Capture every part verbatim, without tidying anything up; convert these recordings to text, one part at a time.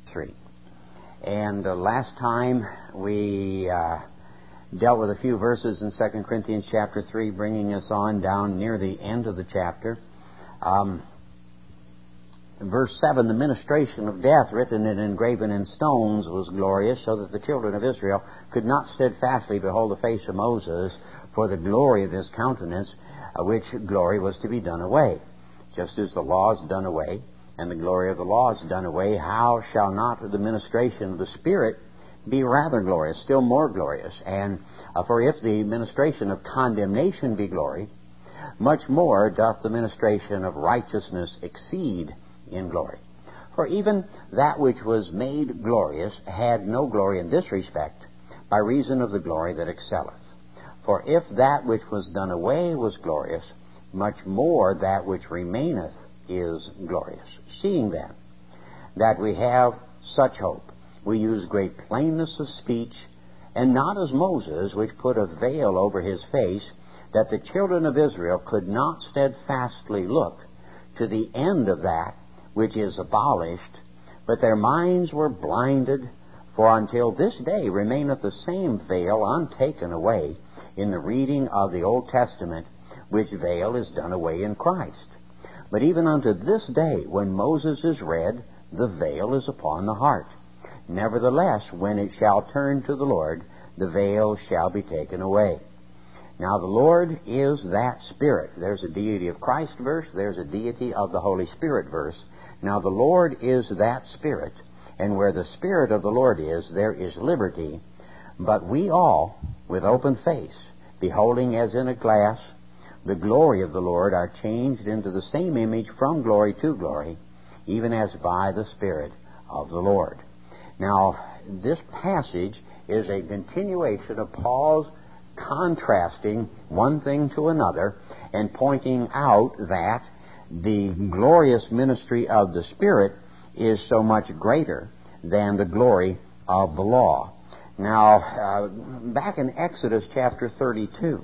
three. And uh, last time we uh, dealt with a few verses in Second Corinthians chapter three, bringing us on down near the end of the chapter. Um, verse seven, the ministration of death written and engraven in stones was glorious, so that the children of Israel could not steadfastly behold the face of Moses for the glory of his countenance, uh, which glory was to be done away. Just as the law is done away, and the glory of the law is done away, how shall not the ministration of the Spirit be rather glorious, still more glorious? And uh, for if the ministration of condemnation be glory, much more doth the ministration of righteousness exceed in glory. For even that which was made glorious had no glory in this respect, by reason of the glory that excelleth. For if that which was done away was glorious, much more that which remaineth is glorious. Seeing then that we have such hope, we use great plainness of speech, and not as Moses, which put a veil over his face, that the children of Israel could not steadfastly look to the end of that which is abolished, but their minds were blinded. For until this day remaineth the same veil untaken away in the reading of the Old Testament, which veil is done away in Christ. But even unto this day, when Moses is read, the veil is upon the heart. Nevertheless, when it shall turn to the Lord, the veil shall be taken away. Now the Lord is that Spirit. There's a deity of Christ verse. There's a deity of the Holy Spirit verse. Now the Lord is that Spirit. And where the Spirit of the Lord is, there is liberty. But we all, with open face, beholding as in a glass the glory of the Lord, are changed into the same image from glory to glory, even as by the Spirit of the Lord. Now, this passage is a continuation of Paul's contrasting one thing to another and pointing out that the glorious ministry of the Spirit is so much greater than the glory of the law. Now, uh, back in Exodus chapter thirty-two,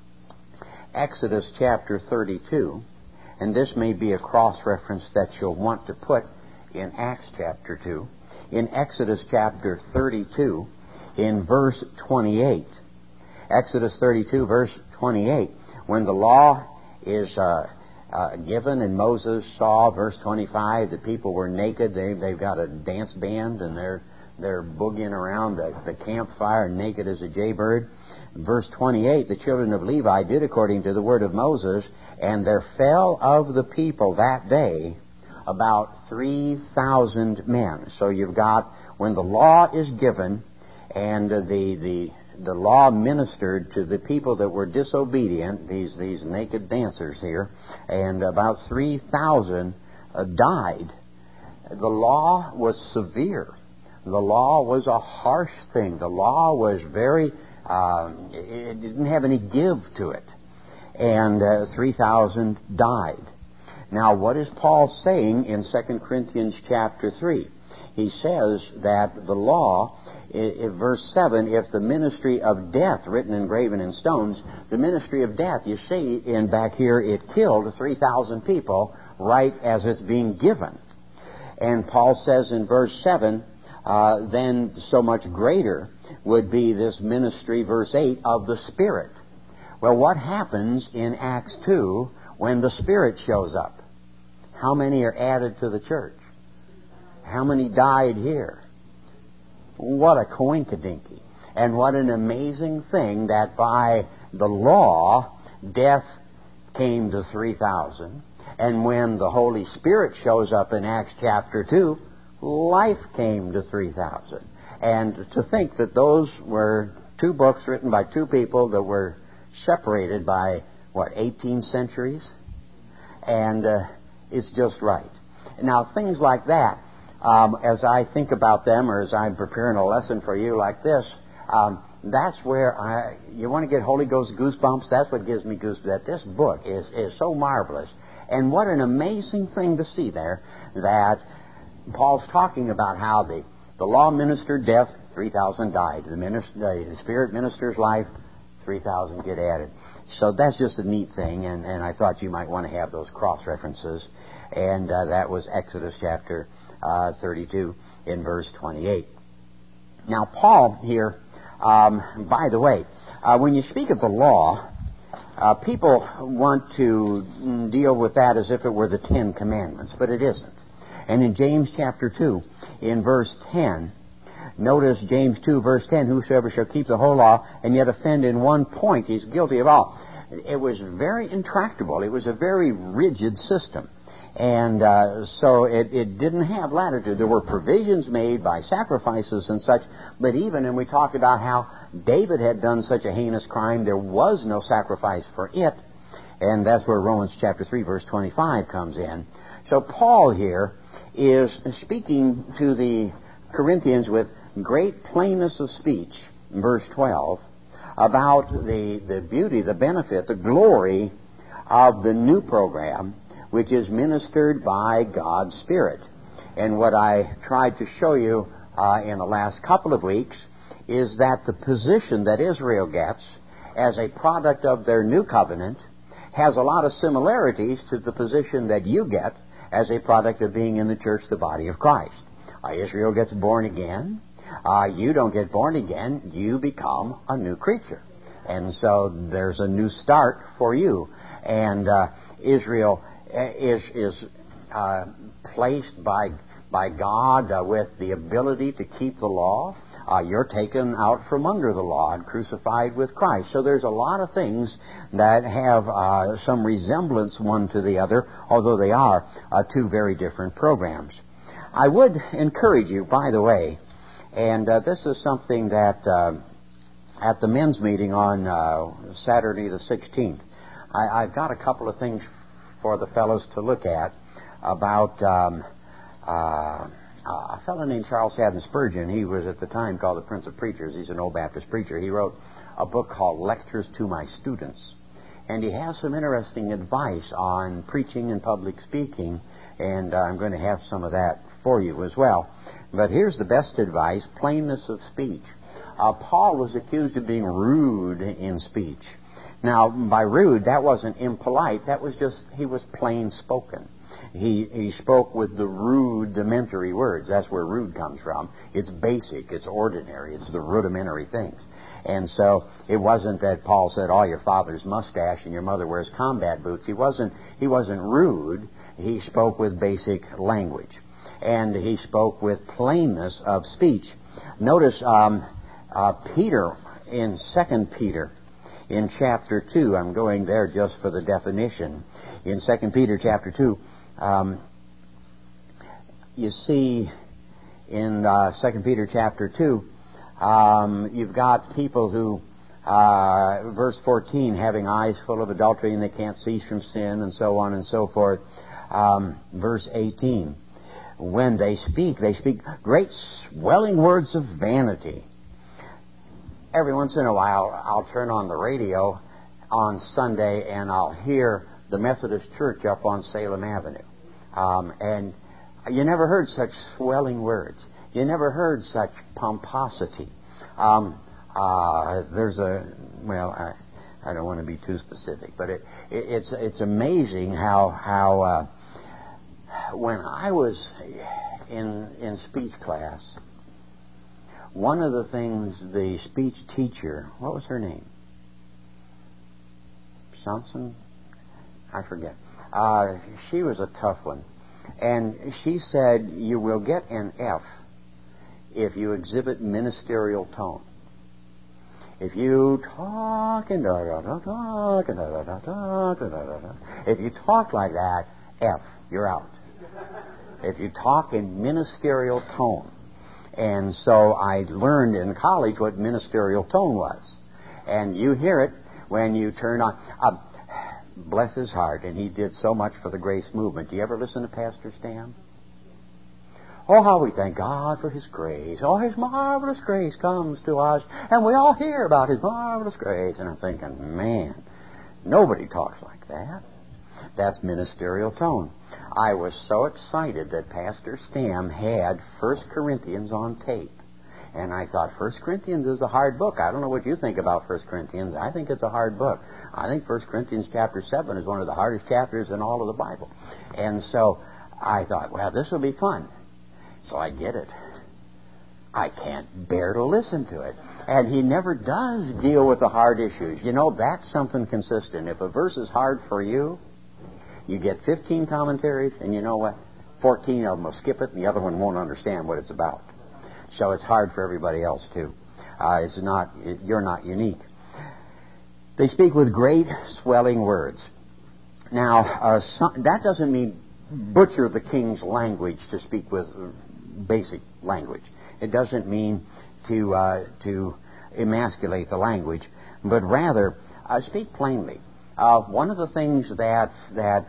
Exodus chapter thirty-two, and this may be a cross-reference that you'll want to put in Acts chapter two. In Exodus chapter thirty-two, in verse twenty-eight, Exodus thirty-two, verse twenty-eight, when the law is uh, uh, given and Moses saw, verse twenty-five, the people were naked. They, they've got a dance band and they're, they're boogieing around the, the campfire naked as a jaybird. Verse twenty-eight, the children of Levi did according to the word of Moses, and there fell of the people that day about three thousand men. So you've got, when the law is given, and uh, the, the, the law ministered to the people that were disobedient, these, these naked dancers here, and about three thousand uh, died. The law was severe. The law was a harsh thing. The law was very... Uh, it didn't have any give to it. And uh, three thousand died. Now, what is Paul saying in Second Corinthians chapter three? He says that the law, in verse seven, if the ministry of death written and graven in stones, the ministry of death, you see, in back here, it killed three thousand people right as it's being given. And Paul says in verse seven, uh, then so much greater would be this ministry, verse eight, of the Spirit. Well, what happens in Acts two when the Spirit shows up? How many are added to the church? How many died here? What a coinkydinky. And what an amazing thing that by the law, death came to three thousand. And when the Holy Spirit shows up in Acts chapter two, life came to three thousand. And to think that those were two books written by two people that were separated by, what, eighteen centuries? And uh, it's just right. Now, things like that, um, as I think about them, or as I'm preparing a lesson for you like this, um, that's where I, you want to get Holy Ghost goosebumps? That's what gives me goosebumps. That this book is, is so marvelous. And what an amazing thing to see there, that Paul's talking about how the The law ministered death, three thousand died. The, minister, the Spirit ministers life, three thousand get added. So that's just a neat thing, and, and I thought you might want to have those cross-references. And uh, that was Exodus chapter uh, thirty-two in verse twenty-eight. Now, Paul here, um, by the way, uh, when you speak of the law, uh, people want to deal with that as if it were the Ten Commandments, but it isn't. And in James chapter two, in verse ten, notice James two, verse ten, whosoever shall keep the whole law and yet offend in one point, he's guilty of all. It was very intractable. It was a very rigid system. And uh, so it, it didn't have latitude. There were provisions made by sacrifices and such, but even, and we talked about how David had done such a heinous crime, there was no sacrifice for it. And that's where Romans chapter three, verse twenty-five comes in. So Paul here is speaking to the Corinthians with great plainness of speech, verse twelve, about the, the beauty, the benefit, the glory of the new program, which is ministered by God's Spirit. And what I tried to show you uh, in the last couple of weeks is that the position that Israel gets as a product of their new covenant has a lot of similarities to the position that you get as a product of being in the church, the body of Christ. Uh, Israel gets born again. Uh, you don't get born again. You become a new creature. And so there's a new start for you. And uh, Israel is is uh, placed by by God uh, with the ability to keep the law. Uh, you're taken out from under the law and crucified with Christ. So there's a lot of things that have uh, some resemblance one to the other, although they are uh, two very different programs. I would encourage you, by the way, and uh, this is something that uh, at the men's meeting on uh, Saturday the sixteenth, I, I've got a couple of things for the fellows to look at about um, uh, a fellow named Charles Haddon Spurgeon. He was at the time called the Prince of Preachers. He's an old Baptist preacher. He wrote a book called Lectures to My Students. And he has some interesting advice on preaching and public speaking, and uh, I'm going to have some of that for you as well. But here's the best advice, plainness of speech. Uh, Paul was accused of being rude in speech. Now, by rude, that wasn't impolite. That was just, he was plain spoken. He he spoke with the rudimentary words. That's where rude comes from. It's basic. It's ordinary. It's the rudimentary things. And so it wasn't that Paul said, "Oh, your father's mustache and your mother wears combat boots." He wasn't. He wasn't rude. He spoke with basic language, and he spoke with plainness of speech. Notice um, uh, Peter in Second Peter. In chapter two, I'm going there just for the definition. In Second Peter chapter two, um, you see in uh, Second Peter chapter two, um, you've got people who, uh, verse fourteen, having eyes full of adultery and they can't cease from sin, and so on and so forth. Um, verse eighteen, when they speak, they speak great swelling words of vanity. Every once in a while, I'll turn on the radio on Sunday and I'll hear the Methodist Church up on Salem Avenue. Um, and you never heard such swelling words. You never heard such pomposity. Um, uh, there's a, well, I, I don't want to be too specific, but it, it, it's it's amazing how, how uh, when I was in in speech class, one of the things the speech teacher, what was her name? Johnson? I forget. Uh, she was a tough one. And she said, you will get an F if you exhibit ministerial tone. If you talk and da da da talk and da da da talk and da da da, if you talk like that, F, you're out. If you talk in ministerial tone. And so I learned in college what ministerial tone was. And you hear it when you turn on. Uh, bless his heart, and he did so much for the grace movement. Do you ever listen to Pastor Stam? Oh, how we thank God for His grace. Oh, His marvelous grace comes to us, and we all hear about His marvelous grace. And I'm thinking, man, nobody talks like that. That's ministerial tone. I was so excited that Pastor Stam had First Corinthians on tape. And I thought, First Corinthians is a hard book. I don't know what you think about First Corinthians. I think it's a hard book. I think First Corinthians chapter seven is one of the hardest chapters in all of the Bible. And so I thought, well, this will be fun. So I get it. I can't bear to listen to it. And he never does deal with the hard issues. You know, that's something consistent. If a verse is hard for you, you get fifteen commentaries, and you know what? fourteen of them will skip it, and the other one won't understand what it's about. So it's hard for everybody else, too. Uh, it's not, it, you're not unique. They speak with great swelling words. Now, uh, some, that doesn't mean butcher the king's language to speak with basic language. It doesn't mean to uh, to emasculate the language, but rather uh, speak plainly. Uh, one of the things that that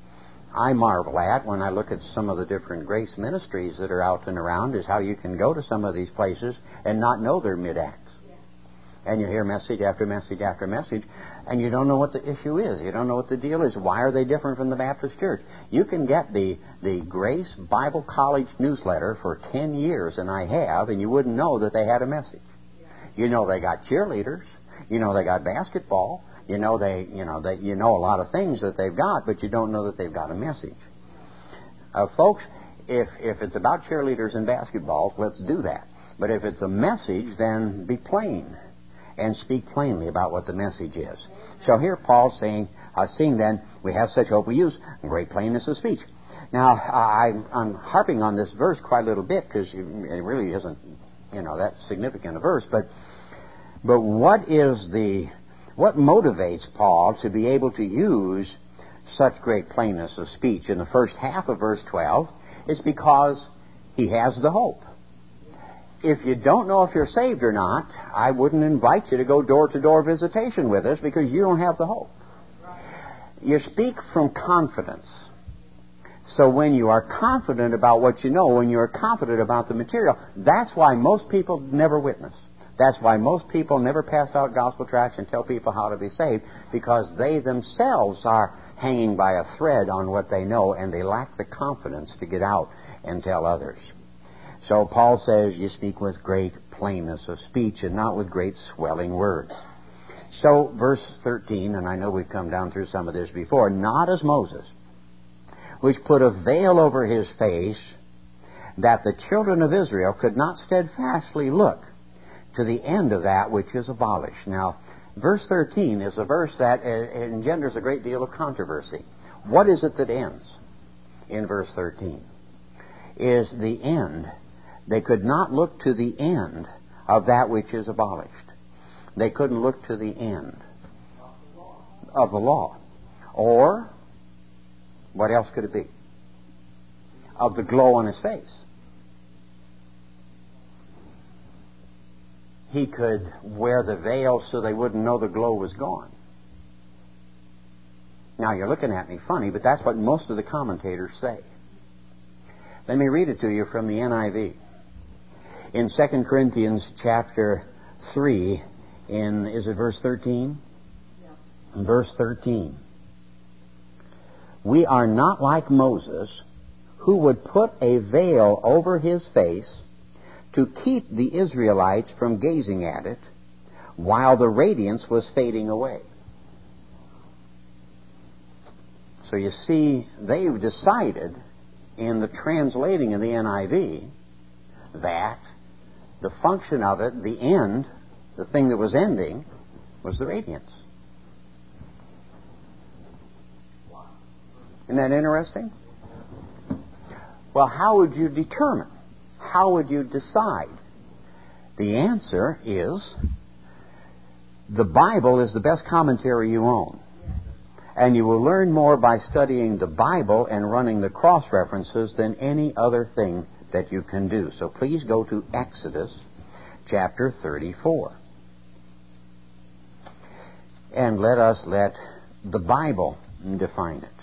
I marvel at when I look at some of the different grace ministries that are out and around is how you can go to some of these places and not know their mid-acts. And you hear message after message after message, and you don't know what the issue is. You don't know what the deal is. Why are they different from the Baptist Church? You can get the, the Grace Bible College newsletter for ten years, and I have, and you wouldn't know that they had a message. You know they got cheerleaders. You know they got basketball. You know they, you know they, you know a lot of things that they've got, but you don't know that they've got a message. Uh, folks, if if it's about cheerleaders and basketballs, let's do that. But if it's a message, then be plain and speak plainly about what the message is. So here Paul's saying, uh, seeing then we have such hope we use, great plainness of speech. Now, I, I'm harping on this verse quite a little bit because it really isn't, you know, that significant a verse. But but what is the what motivates Paul to be able to use such great plainness of speech in the first half of verse twelve? It's because he has the hope. If you don't know if you're saved or not, I wouldn't invite you to go door-to-door visitation with us because you don't have the hope. You speak from confidence. So when you are confident about what you know, when you are confident about the material, that's why most people never witness. That's why most people never pass out gospel tracts and tell people how to be saved, because they themselves are hanging by a thread on what they know, and they lack the confidence to get out and tell others. So Paul says you speak with great plainness of speech and not with great swelling words. So verse thirteen, and I know we've come down through some of this before, not as Moses, which put a veil over his face, that the children of Israel could not steadfastly look to the end of that which is abolished. Now, verse thirteen is a verse that engenders a great deal of controversy. What is it that ends in verse thirteen? Is the end. They could not look to the end of that which is abolished. They couldn't look to the end of the law. Or, what else could it be? Of the glow on his face. He could wear the veil so they wouldn't know the glow was gone. Now, you're looking at me funny, but that's what most of the commentators say. Let me read it to you from the N I V. In Second Corinthians chapter three, in, is it verse thirteen? Yeah. Verse thirteen. We are not like Moses, who would put a veil over his face to keep the Israelites from gazing at it, while the radiance was fading away. So you see, they've decided in the translating of the N I V that the function of it, the end, the thing that was ending, was the radiance. Isn't that interesting? Well, how would you determine? How would you decide? The answer is the Bible is the best commentary you own. And you will learn more by studying the Bible and running the cross-references than any other thing that you can do. So please go to Exodus chapter thirty-four. And let us let the Bible define it.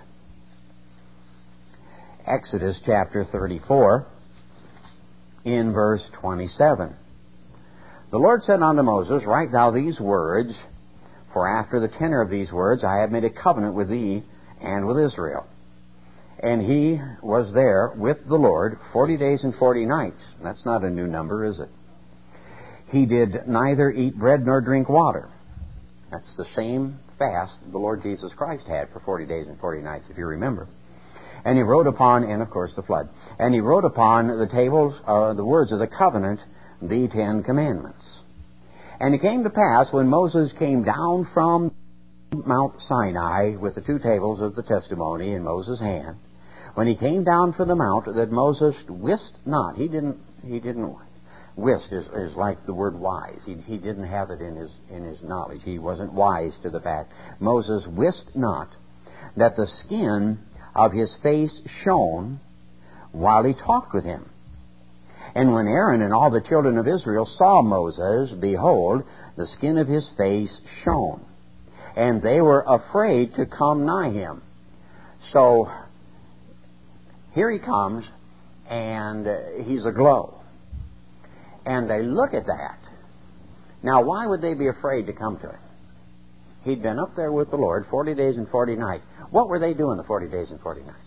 Exodus chapter thirty-four, in verse twenty-seven. The Lord said unto Moses, Write thou these words, for after the tenor of these words I have made a covenant with thee and with Israel. And he was there with the Lord forty days and forty nights. That's not a new number, is it? He did neither eat bread nor drink water. That's the same fast the Lord Jesus Christ had for forty days and forty nights, if you remember. And he wrote upon, and of course the flood, and he wrote upon the tables, uh, the words of the covenant, the Ten Commandments. And it came to pass, when Moses came down from Mount Sinai with the two tables of the testimony in Moses' hand, when he came down from the mount, that Moses wist not. He didn't, he didn't, wist is, is like the word wise. He, he didn't have it in his, in his knowledge. He wasn't wise to the fact. Moses wist not that the skin of his face shone while he talked with him. And when Aaron and all the children of Israel saw Moses, behold, the skin of his face shone, and they were afraid to come nigh him. So here he comes, and uh, he's aglow. And they look at that. Now, why would they be afraid to come to him? He'd been up there with the Lord forty days and forty nights. What were they doing the forty days and forty nights?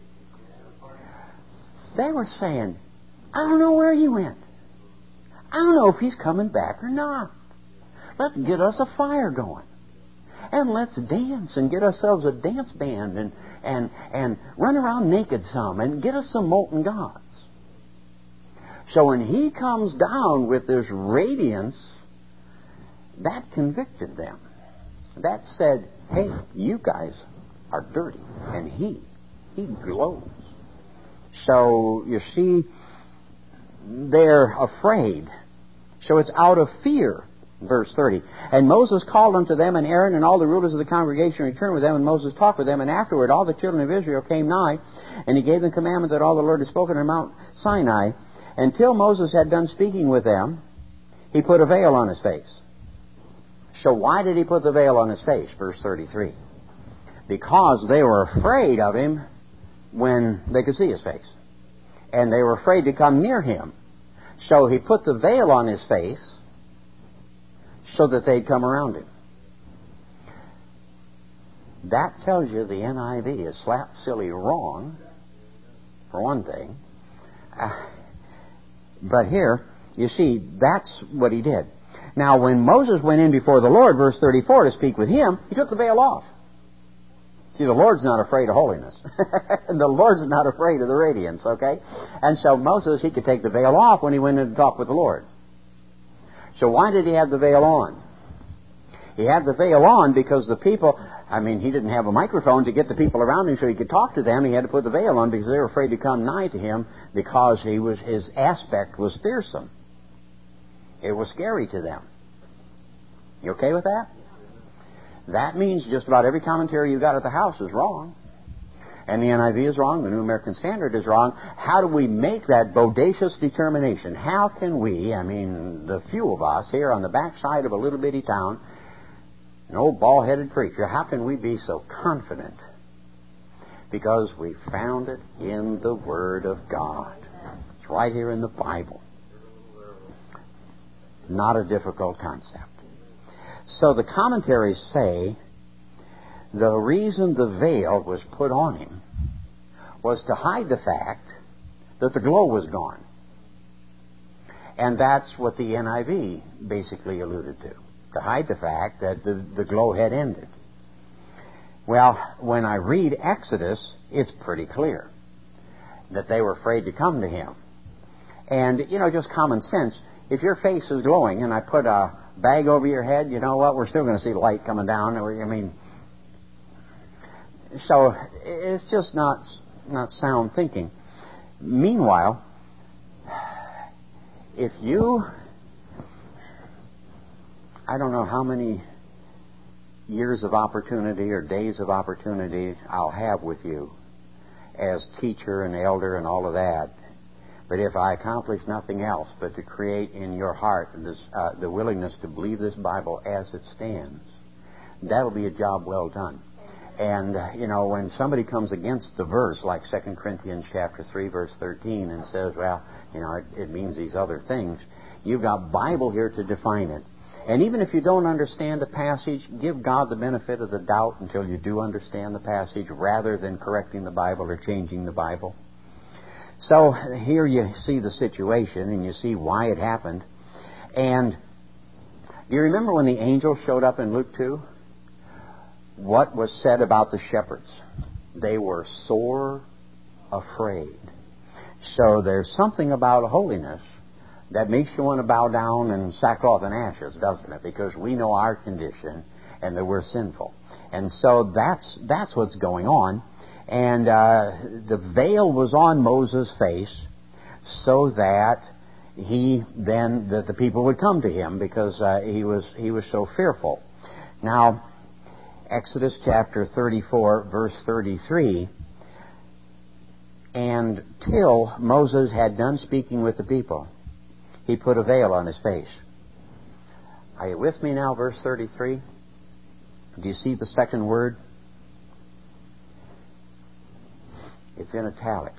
They were saying, I don't know where he went. I don't know if he's coming back or not. Let's get us a fire going. And let's dance and get ourselves a dance band and, and, and run around naked some and get us some molten gods. So when he comes down with this radiance, that convicted them. That said, hey, you guys are dirty. And he, he glows. So, you see, they're afraid. So it's out of fear. Verse thirty. And Moses called unto them, and Aaron and all the rulers of the congregation returned with them, and Moses talked with them. And afterward all the children of Israel came nigh, and he gave them commandment that all the Lord had spoken on Mount Sinai. Until Moses had done speaking with them, he put a veil on his face. So why did he put the veil on his face? Verse thirty-three. Because they were afraid of him when they could see his face. And they were afraid to come near him. So he put the veil on his face so that they'd come around him. That tells you the N I V is slap silly wrong, for one thing. Uh, but here, you see, that's what he did. Now, when Moses went in before the Lord, verse thirty-four, to speak with him, he took the veil off. See, the Lord's not afraid of holiness. The Lord's not afraid of the radiance, okay? And so Moses, he could take the veil off when he went in to talk with the Lord. So why did he have the veil on? He had the veil on because the people, I mean, he didn't have a microphone to get the people around him so he could talk to them. He had to put the veil on because they were afraid to come nigh to him because he was, his aspect was fearsome. It was scary to them. You okay with that? That means just about every commentary you got at the house is wrong. And the N I V is wrong. The New American Standard is wrong. How do we make that bodacious determination? How can we, I mean, the few of us here on the backside of a little bitty town, an old bald-headed preacher, how can we be so confident? Because we found it in the Word of God. It's right here in the Bible. Not a difficult concept. So the commentaries say the reason the veil was put on him was to hide the fact that the glow was gone. And that's what the N I V basically alluded to. To hide the fact that the, the glow had ended. Well, when I read Exodus, it's pretty clear that they were afraid to come to him. And, you know, just common sense, if your face is glowing and I put a bag over your head, you know what, we're still going to see light coming down. I mean, so it's just not not sound thinking. Meanwhile, if you, I don't know how many years of opportunity or days of opportunity I'll have with you as teacher and elder and all of that, but if I accomplish nothing else but to create in your heart this, uh, the willingness to believe this Bible as it stands, that'll be a job well done. And, uh, you know, when somebody comes against the verse, like Second Corinthians chapter three, verse thirteen, and says, well, you know, it, it means these other things, you've got Bible here to define it. And even if you don't understand the passage, give God the benefit of the doubt until you do understand the passage, rather than correcting the Bible or changing the Bible. So here you see the situation and you see why it happened. And do you remember when the angel showed up in Luke two? What was said about the shepherds? They were sore afraid. So there's something about holiness that makes you want to bow down and sackcloth and ashes, doesn't it? Because we know our condition and that we're sinful. And so that's that's what's going on. And uh, the veil was on Moses' face so that he then that the people would come to him, because uh, he was he was so fearful. Now, Exodus chapter thirty-four, verse thirty-three. And till Moses had done speaking with the people, he put a veil on his face. Are you with me now? Verse thirty-three. Do you see the second word? It's in italics.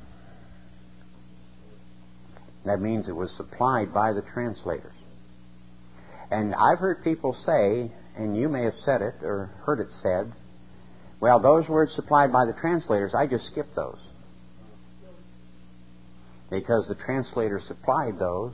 That means it was supplied by the translators. And I've heard people say, and you may have said it or heard it said, well, those words supplied by the translators, I just skipped those. Because the translator supplied those,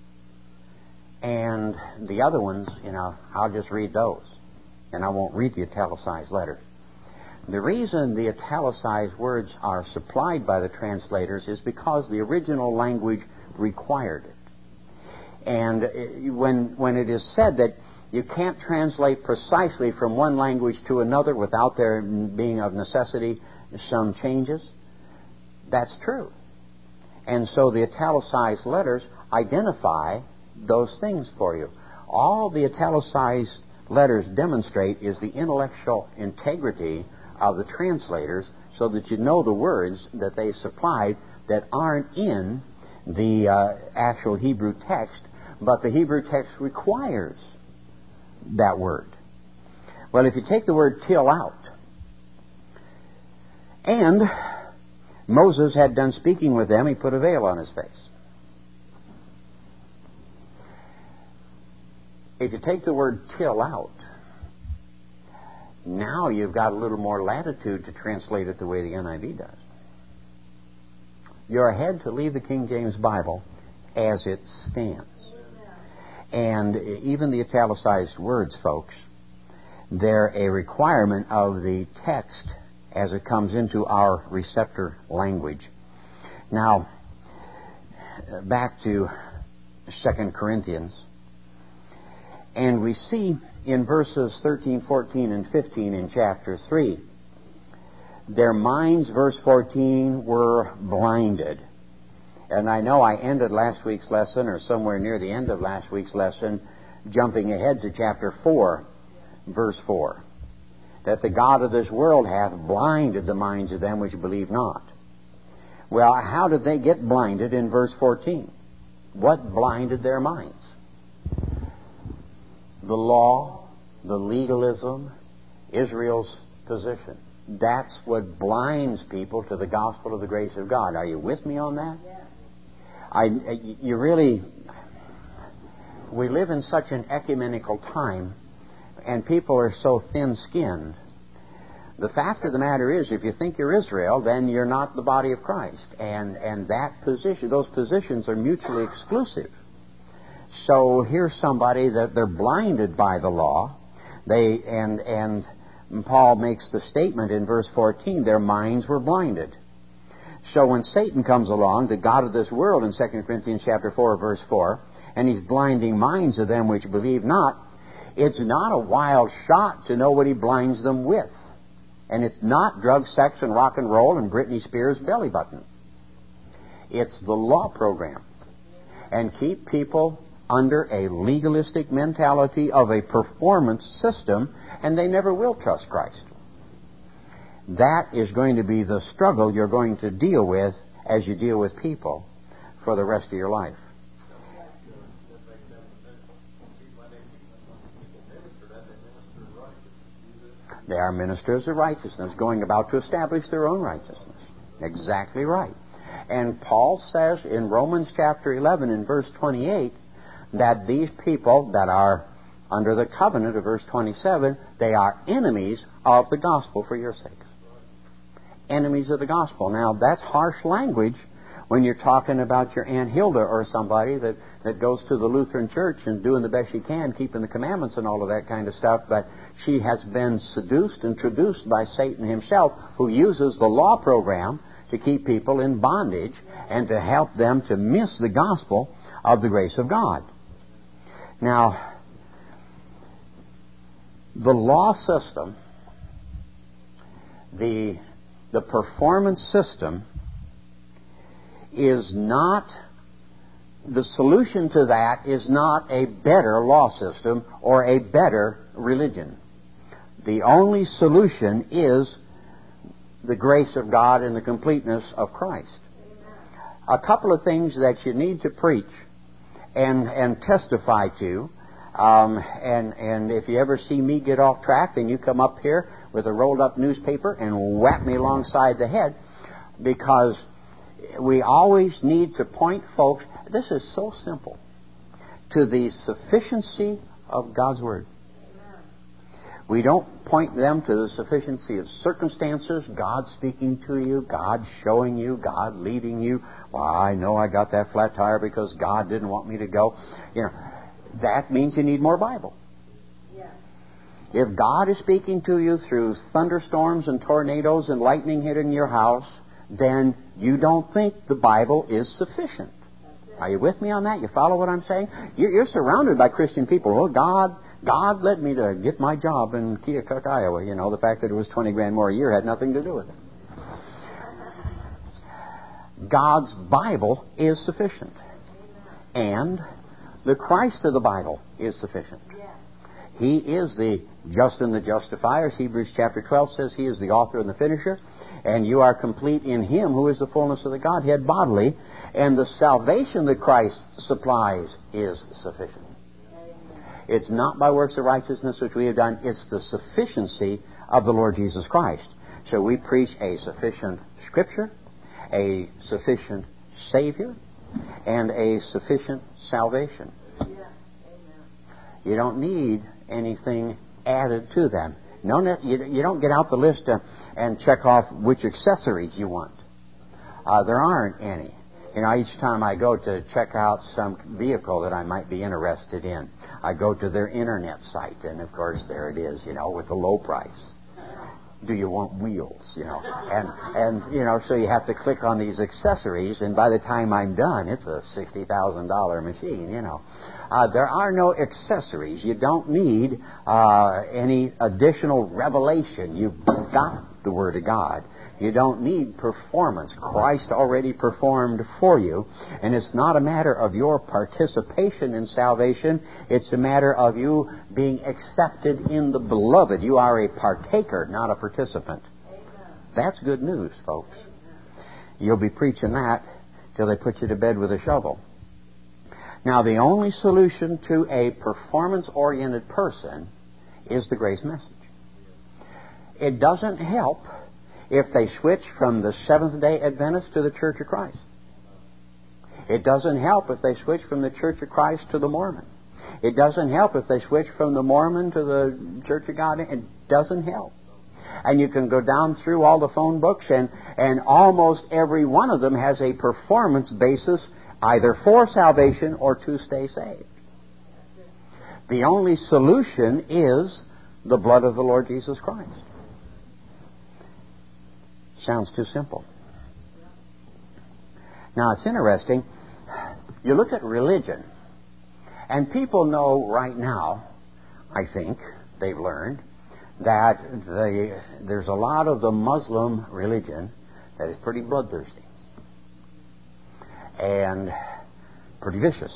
and the other ones, you know, I'll just read those, and I won't read the italicized letters. The reason the italicized words are supplied by the translators is because the original language required it. And when when it is said that you can't translate precisely from one language to another without there being of necessity some changes, that's true. And so the italicized letters identify those things for you. All the italicized letters demonstrate is the intellectual integrity of the translators, so that you know the words that they supplied that aren't in the uh, actual Hebrew text, but the Hebrew text requires that word. Well, if you take the word till out, and Moses had done speaking with them, he put a veil on his face. If you take the word till out, now you've got a little more latitude to translate it the way the N I V does. You're ahead to leave the King James Bible as it stands. And even the italicized words, folks, they're a requirement of the text as it comes into our receptor language. Now, back to Second Corinthians. And we see in verses thirteen, fourteen, and fifteen in chapter three, their minds, verse fourteen, were blinded. And I know I ended last week's lesson, or somewhere near the end of last week's lesson, jumping ahead to chapter four, verse four. That the God of this world hath blinded the minds of them which believe not. Well, how did they get blinded in verse fourteen? What blinded their minds? The law, the legalism, Israel's position. That's what blinds people to the gospel of the grace of God. Are you with me on that? Yeah. I, you really, we live in such an ecumenical time, and people are so thin-skinned. The fact of the matter is, if you think you're Israel, then you're not the body of Christ. And, and that position, those positions are mutually exclusive. So here's somebody that they're blinded by the law. They and and Paul makes the statement in verse fourteen, their minds were blinded. So when Satan comes along, the God of this world in Second Corinthians chapter four, verse four, and he's blinding minds of them which believe not, it's not a wild shot to know what he blinds them with. And it's not drug, sex, and rock and roll and Britney Spears' belly button. It's the law program. And keep people under a legalistic mentality of a performance system, and they never will trust Christ. That is going to be the struggle you're going to deal with as you deal with people for the rest of your life. They are ministers of righteousness, going about to establish their own righteousness. Exactly right. And Paul says in Romans chapter eleven and verse twenty-eight that these people that are under the covenant of verse twenty-seven, they are enemies of the gospel for your sakes. Enemies of the gospel. Now, that's harsh language when you're talking about your Aunt Hilda or somebody that, that goes to the Lutheran church and doing the best she can, keeping the commandments and all of that kind of stuff, but she has been seduced and traduced by Satan himself, who uses the law program to keep people in bondage and to help them to miss the gospel of the grace of God. Now, the law system, the, the performance system, is not, the solution to that is not a better law system or a better religion. The only solution is the grace of God and the completeness of Christ. A couple of things that you need to preach and, and testify to, um, and, and if you ever see me get off track, then you come up here with a rolled up newspaper and whack me alongside the head, because we always need to point folks, this is so simple, to the sufficiency of God's Word. We don't point them to the sufficiency of circumstances, God speaking to you, God showing you, God leading you. Well, I know I got that flat tire because God didn't want me to go. You know, that means you need more Bible. Yeah. If God is speaking to you through thunderstorms and tornadoes and lightning hitting your house, then you don't think the Bible is sufficient. Are you with me on that? You follow what I'm saying? You're, you're surrounded by Christian people. Oh, God... God led me to get my job in Keokuk, Iowa. You know, the fact that it was twenty grand more a year had nothing to do with it. God's Bible is sufficient. And the Christ of the Bible is sufficient. He is the just and the justifier. Hebrews chapter twelve says He is the author and the finisher. And you are complete in Him who is the fullness of the Godhead bodily. And the salvation that Christ supplies is sufficient. It's not by works of righteousness which we have done. It's the sufficiency of the Lord Jesus Christ. So we preach a sufficient Scripture, a sufficient Savior, and a sufficient salvation. You don't need anything added to them. No, you don't get out the list and check off which accessories you want. Uh, there aren't any. You know, each time I go to check out some vehicle that I might be interested in, I go to their internet site, and of course there it is, you know, with the low price. Do you want wheels, you know? And, and you know, so you have to click on these accessories, and by the time I'm done, it's a sixty thousand dollars machine, you know. Uh, there are no accessories. You don't need uh, any additional revelation. You've got the Word of God. You don't need performance. Christ already performed for you. And it's not a matter of your participation in salvation. It's a matter of you being accepted in the Beloved. You are a partaker, not a participant. Amen. That's good news, folks. You'll be preaching that till they put you to bed with a shovel. Now, the only solution to a performance-oriented person is the grace message. It doesn't help if they switch from the Seventh-day Adventists to the Church of Christ. It doesn't help if they switch from the Church of Christ to the Mormon. It doesn't help if they switch from the Mormon to the Church of God. It doesn't help. And you can go down through all the phone books, and, and almost every one of them has a performance basis either for salvation or to stay saved. The only solution is the blood of the Lord Jesus Christ. Sounds too simple. Now, it's interesting. You look at religion, and people know right now, I think, they've learned, that the, there's a lot of the Muslim religion that is pretty bloodthirsty and pretty vicious.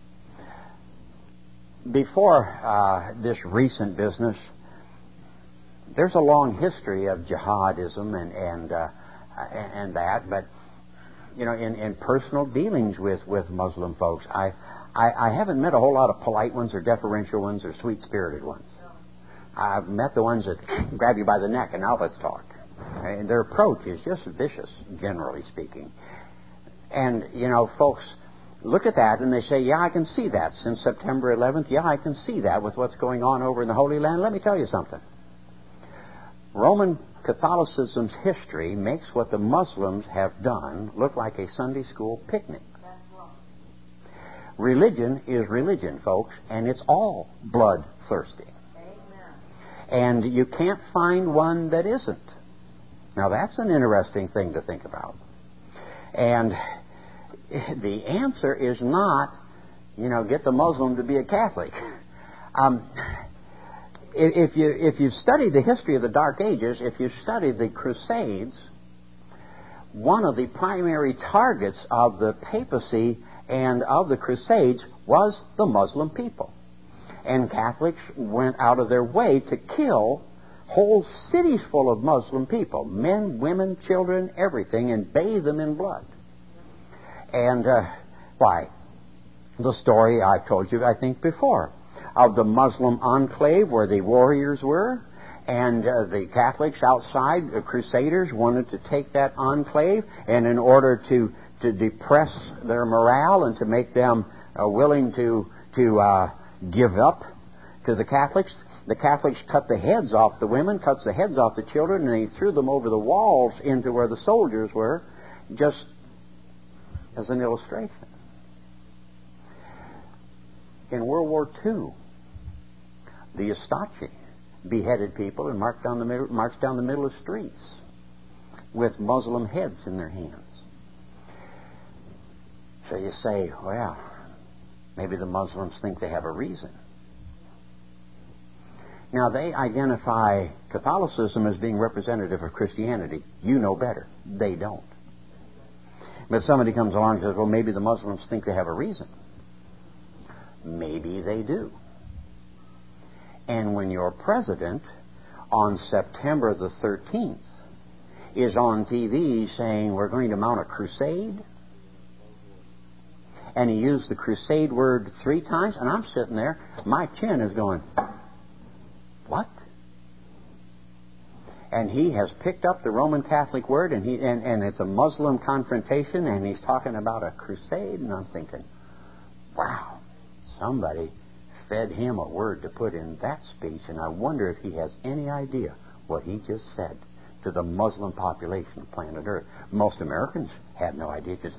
Before uh, this recent business, there's a long history of jihadism and and uh, and that, but you know, in, in personal dealings with, with Muslim folks, I, I I haven't met a whole lot of polite ones or deferential ones or sweet-spirited ones. I've met the ones that grab you by the neck and now let's talk. And their approach is just vicious, generally speaking. And you know, folks look at that and they say, "Yeah, I can see that since September eleventh. Yeah, I can see that with what's going on over in the Holy Land." Let me tell you something. Roman Catholicism's history makes what the Muslims have done look like a Sunday school picnic. Religion is religion, folks, and it's all bloodthirsty. Amen. And you can't find one that isn't. Now that's an interesting thing to think about. And the answer is not, you know, get the Muslim to be a Catholic. Um, if you if you study the history of the Dark Ages, if you study the Crusades, one of the primary targets of the papacy and of the Crusades was the Muslim people. And Catholics went out of their way to kill whole cities full of Muslim people, men, women, children, everything, and bathe them in blood. And uh, why? The story I've told you, I think, before, of the Muslim enclave where the warriors were, and uh, the Catholics outside, the Crusaders, wanted to take that enclave, and in order to, to depress their morale and to make them uh, willing to, to uh, give up to the Catholics, the Catholics cut the heads off the women, cut the heads off the children, and they threw them over the walls into where the soldiers were, just as an illustration. In World War Two, the Ustachi beheaded people and marched down the middle, marched down the middle of streets with Muslim heads in their hands. So you say, well, maybe the Muslims think they have a reason. Now, they identify Catholicism as being representative of Christianity. You know better. They don't. But somebody comes along and says, well, maybe the Muslims think they have a reason. Maybe they do. And when your president, on September the thirteenth, is on T V saying we're going to mount a crusade, and he used the crusade word three times, and I'm sitting there, my chin is going, what? And he has picked up the Roman Catholic word, and he and, and it's a Muslim confrontation, and he's talking about a crusade, and I'm thinking, wow, somebody fed him a word to put in that speech, and I wonder if he has any idea what he just said to the Muslim population of planet Earth. Most Americans have no idea. Just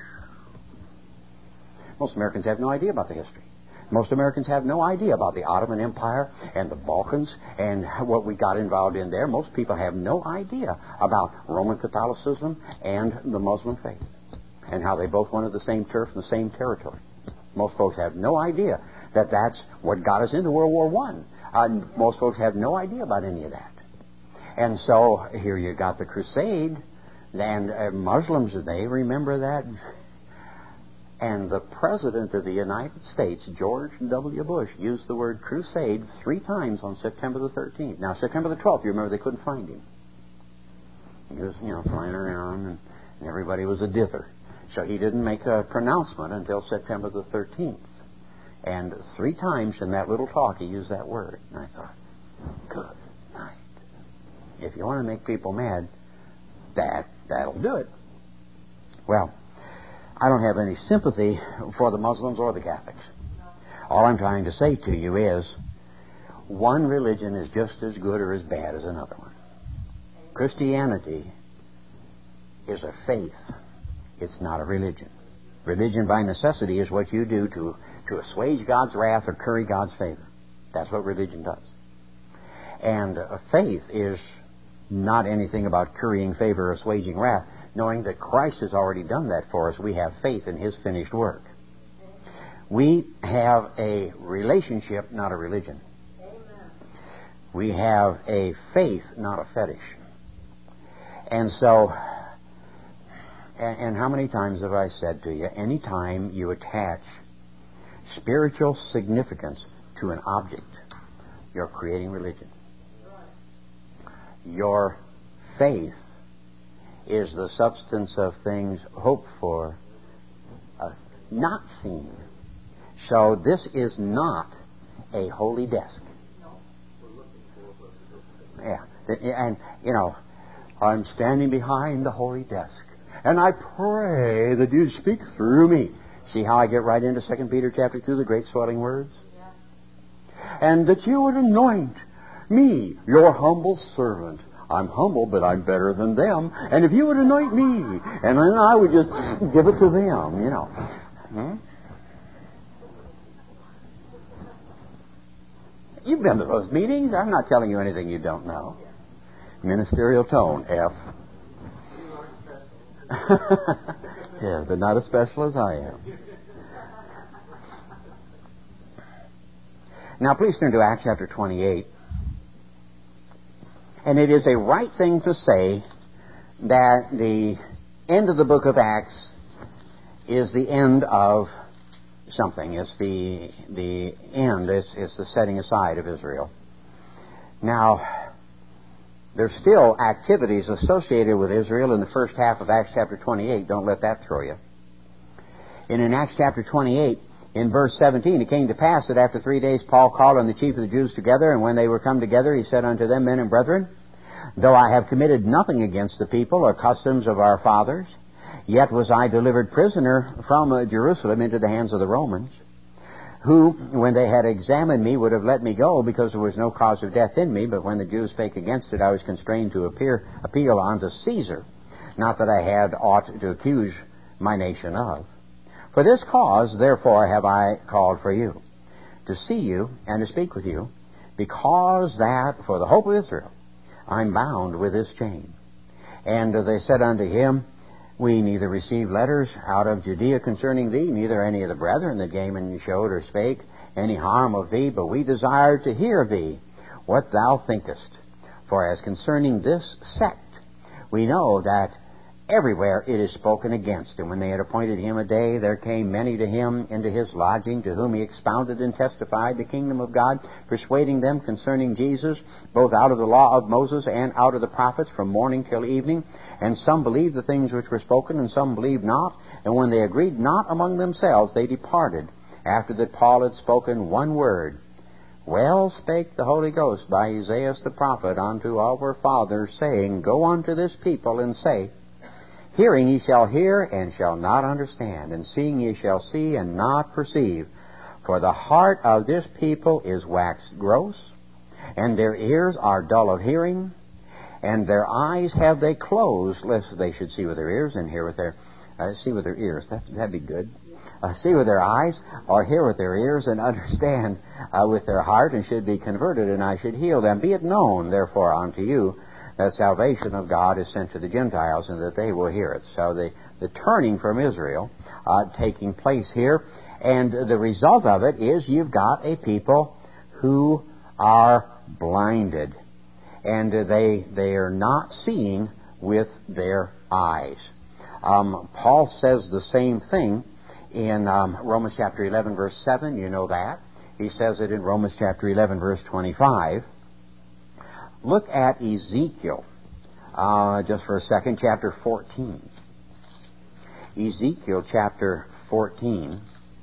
most Americans have no idea about the history. Most Americans have no idea about the Ottoman Empire and the Balkans and what we got involved in there. Most people have no idea about Roman Catholicism and the Muslim faith and how they both wanted the same turf and the same territory. Most folks have no idea that that's what got us into World War One. Uh, most folks have no idea about any of that. And so here you got the crusade, and uh, Muslims, they remember that. And the President of the United States, George W. Bush, used the word crusade three times on September the thirteenth. Now, September the twelfth, you remember they couldn't find him. He was, you know, flying around, and, and everybody was a dither. So he didn't make a pronouncement until September the thirteenth. And three times in that little talk, he used that word. And I thought, good night. If you want to make people mad, that, that'll do it. Well, I don't have any sympathy for the Muslims or the Catholics. All I'm trying to say to you is, one religion is just as good or as bad as another one. Christianity is a faith. It's not a religion. Religion by necessity is what you do to, to assuage God's wrath or curry God's favor. That's what religion does. And a faith is not anything about currying favor or assuaging wrath. Knowing that Christ has already done that for us, we have faith in His finished work. We have a relationship, not a religion. We have a faith, not a fetish. And so, and, and how many times have I said to you, any time you attach spiritual significance to an object, you're creating religion. Your faith is the substance of things hoped for, uh, not seen. So this is not a holy desk. Yeah, and you know, I'm standing behind the holy desk, and I pray that you speak through me. See how I get right into Second Peter chapter two, the great swelling words? And that you would anoint me, your humble servant. I'm humble, but I'm better than them. And if you would anoint me, and then I would just give it to them, you know. Hmm? You've been to those meetings. I'm not telling you anything you don't know. Ministerial tone, F. Yeah, but not as special as I am. Now, please turn to Acts chapter twenty-eight. And it is a right thing to say that the end of the book of Acts is the end of something. It's the the end. It's, it's the setting aside of Israel. Now, there's still activities associated with Israel in the first half of Acts chapter twenty-eight. Don't let that throw you. And in Acts chapter twenty-eight, in verse seventeen, it came to pass that after three days Paul called on the chief of the Jews together, and when they were come together, he said unto them, Men and brethren, though I have committed nothing against the people or customs of our fathers, yet was I delivered prisoner from uh, Jerusalem into the hands of the Romans, who, when they had examined me, would have let me go, because there was no cause of death in me. But when the Jews spake against it, I was constrained to appear, appeal unto Caesar, not that I had aught to accuse my nation of. For this cause, therefore, have I called for you, to see you and to speak with you, because that for the hope of Israel I'm bound with this chain. And they said unto him, We neither received letters out of Judea concerning thee, neither any of the brethren that came and showed or spake any harm of thee, but we desire to hear of thee what thou thinkest. For as concerning this sect, we know that everywhere it is spoken against. And when they had appointed him a day, there came many to him into his lodging, to whom he expounded and testified the kingdom of God, persuading them concerning Jesus, both out of the law of Moses and out of the prophets, from morning till evening. And some believed the things which were spoken, and some believed not. And when they agreed not among themselves, they departed, after that Paul had spoken one word. Well spake the Holy Ghost by Isaiah the prophet unto our fathers, saying, Go unto this people, and say, Hearing ye shall hear, and shall not understand, and seeing ye shall see, and not perceive. For the heart of this people is waxed gross, and their ears are dull of hearing, and their eyes have they closed, lest they should see with their ears, and hear with their uh, see with their ears. That, that'd be good. Uh, see with their eyes, or hear with their ears, and understand uh, with their heart, and should be converted, and I should heal them. Be it known, therefore, unto you, that salvation of God is sent to the Gentiles, and that they will hear it. So the, the turning from Israel uh, taking place here, and the result of it is you've got a people who are blinded, and they they are not seeing with their eyes. Um, Paul says the same thing in um, Romans chapter eleven, verse seven. You know that. He says it in Romans chapter eleven, verse twenty-five. Look at Ezekiel, uh, just for a second, chapter fourteen. Ezekiel chapter fourteen.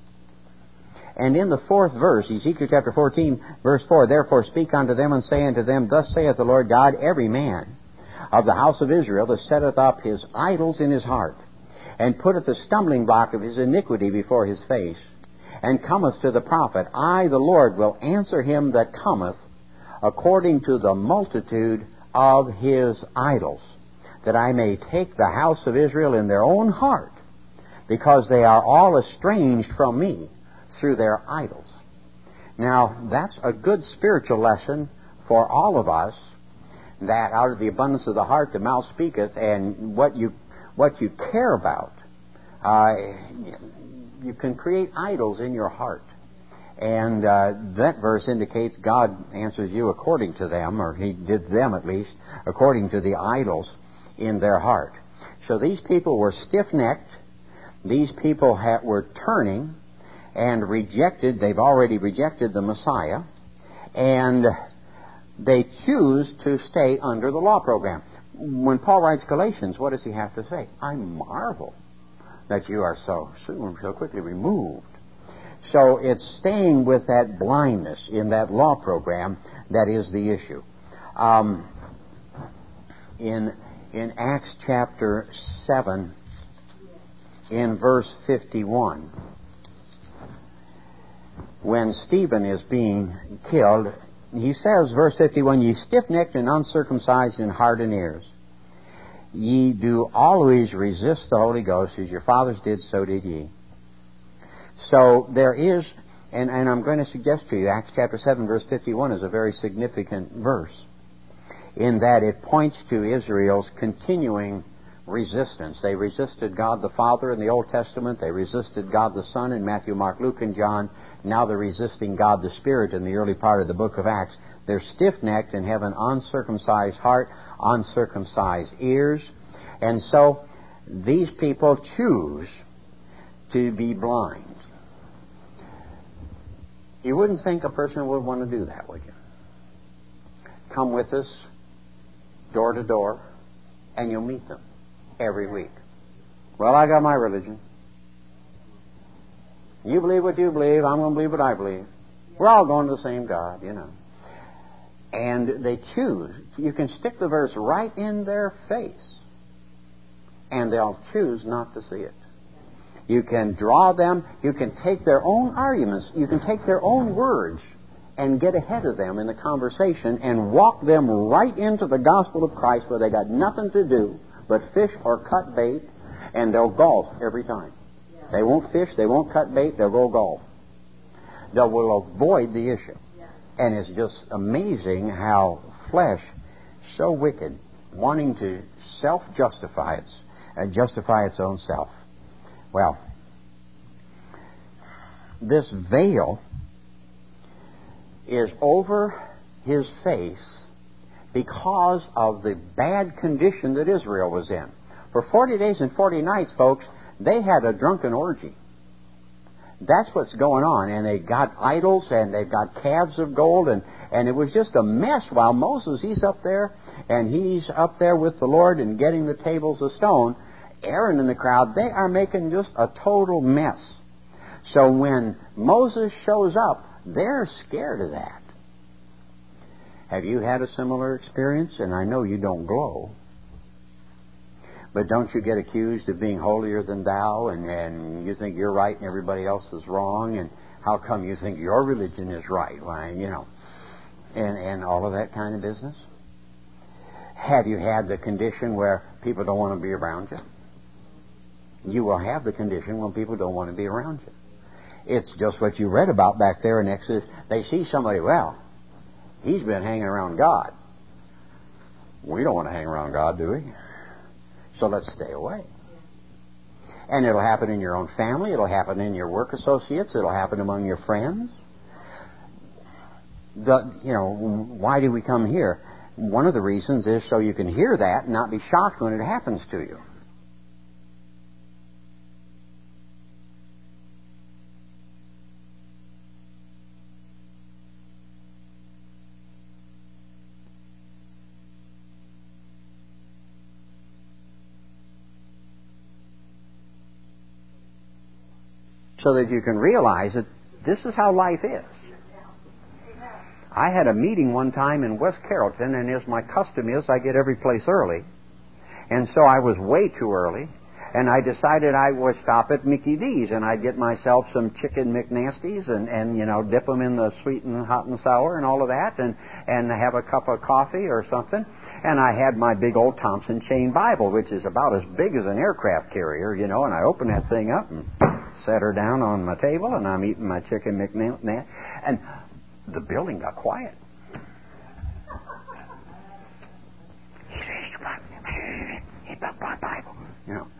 And in the fourth verse, Ezekiel chapter fourteen, verse four, Therefore speak unto them, and say unto them, Thus saith the Lord God, Every man of the house of Israel that setteth up his idols in his heart, and putteth the stumbling block of his iniquity before his face, and cometh to the prophet, I, the Lord, will answer him that cometh, according to the multitude of his idols, that I may take the house of Israel in their own heart, because they are all estranged from me through their idols. Now, that's a good spiritual lesson for all of us, that out of the abundance of the heart the mouth speaketh, and what you what you care about, uh, you can create idols in your heart. And uh, that verse indicates God answers you according to them, or He did them at least, according to the idols in their heart. So these people were stiff-necked. These people ha- were turning and rejected. They've already rejected the Messiah. And they choose to stay under the law program. When Paul writes Galatians, what does he have to say? I marvel that you are so soon, so quickly removed. So it's staying with that blindness in that law program that is the issue. Um, in in Acts chapter seven, in verse fifty-one, when Stephen is being killed, he says, verse fifty-one, Ye stiff-necked and uncircumcised in heart and ears, ye do always resist the Holy Ghost, as your fathers did, so did ye. So there is, and, and I'm going to suggest to you, Acts chapter seven, verse fifty-one is a very significant verse, in that it points to Israel's continuing resistance. They resisted God the Father in the Old Testament. They resisted God the Son in Matthew, Mark, Luke, and John. Now they're resisting God the Spirit in the early part of the book of Acts. They're stiff-necked and have an uncircumcised heart, uncircumcised ears. And so these people choose to be blind. You wouldn't think a person would want to do that, would you? Come with us, door to door, and you'll meet them every week. Well, I got my religion. You believe what you believe, I'm going to believe what I believe. We're all going to the same God, you know. And they choose. You can stick the verse right in their face, and they'll choose not to see it. You can draw them. You can take their own arguments. You can take their own words and get ahead of them in the conversation and walk them right into the gospel of Christ where they got nothing to do but fish or cut bait, and they'll golf every time. Yeah. They won't fish. They won't cut bait. They'll go golf. They will avoid the issue. Yeah. And it's just amazing how flesh, so wicked, wanting to self-justify its, uh, justify its own self. Well, this veil is over his face because of the bad condition that Israel was in. For forty days and forty nights, folks, they had a drunken orgy. That's what's going on. And they got idols, and they've got calves of gold, and, and it was just a mess while Moses, he's up there, and he's up there with the Lord and getting the tables of stone. Aaron and the crowd, they are making just a total mess. So when Moses shows up, they're scared of that. Have you had a similar experience? And I know you don't glow. But don't you get accused of being holier than thou, and, and you think you're right and everybody else is wrong, and how come you think your religion is right? Why, you know, and, and all of that kind of business. Have you had the condition where people don't want to be around you? You will have the condition when people don't want to be around you. It's just what you read about back there in Exodus. They see somebody, well, he's been hanging around God. We don't want to hang around God, do we? So let's stay away. And it'll happen in your own family. It'll happen in your work associates. It'll happen among your friends. The, you know, why do we come here? One of the reasons is so you can hear that and not be shocked when it happens to you. So that you can realize that this is how life is. I had a meeting one time in West Carrollton, and as my custom is, I get every place early. And so I was way too early, and I decided I would stop at Mickey D's, and I'd get myself some chicken McNasties and, and you know, dip them in the sweet and hot and sour and all of that, and, and have a cup of coffee or something. And I had my big old Thompson Chain Bible, which is about as big as an aircraft carrier, you know, and I opened that thing up and set her down on my table, and I'm eating my chicken McNasty, and the building got quiet. He said, he got my Bible. You know,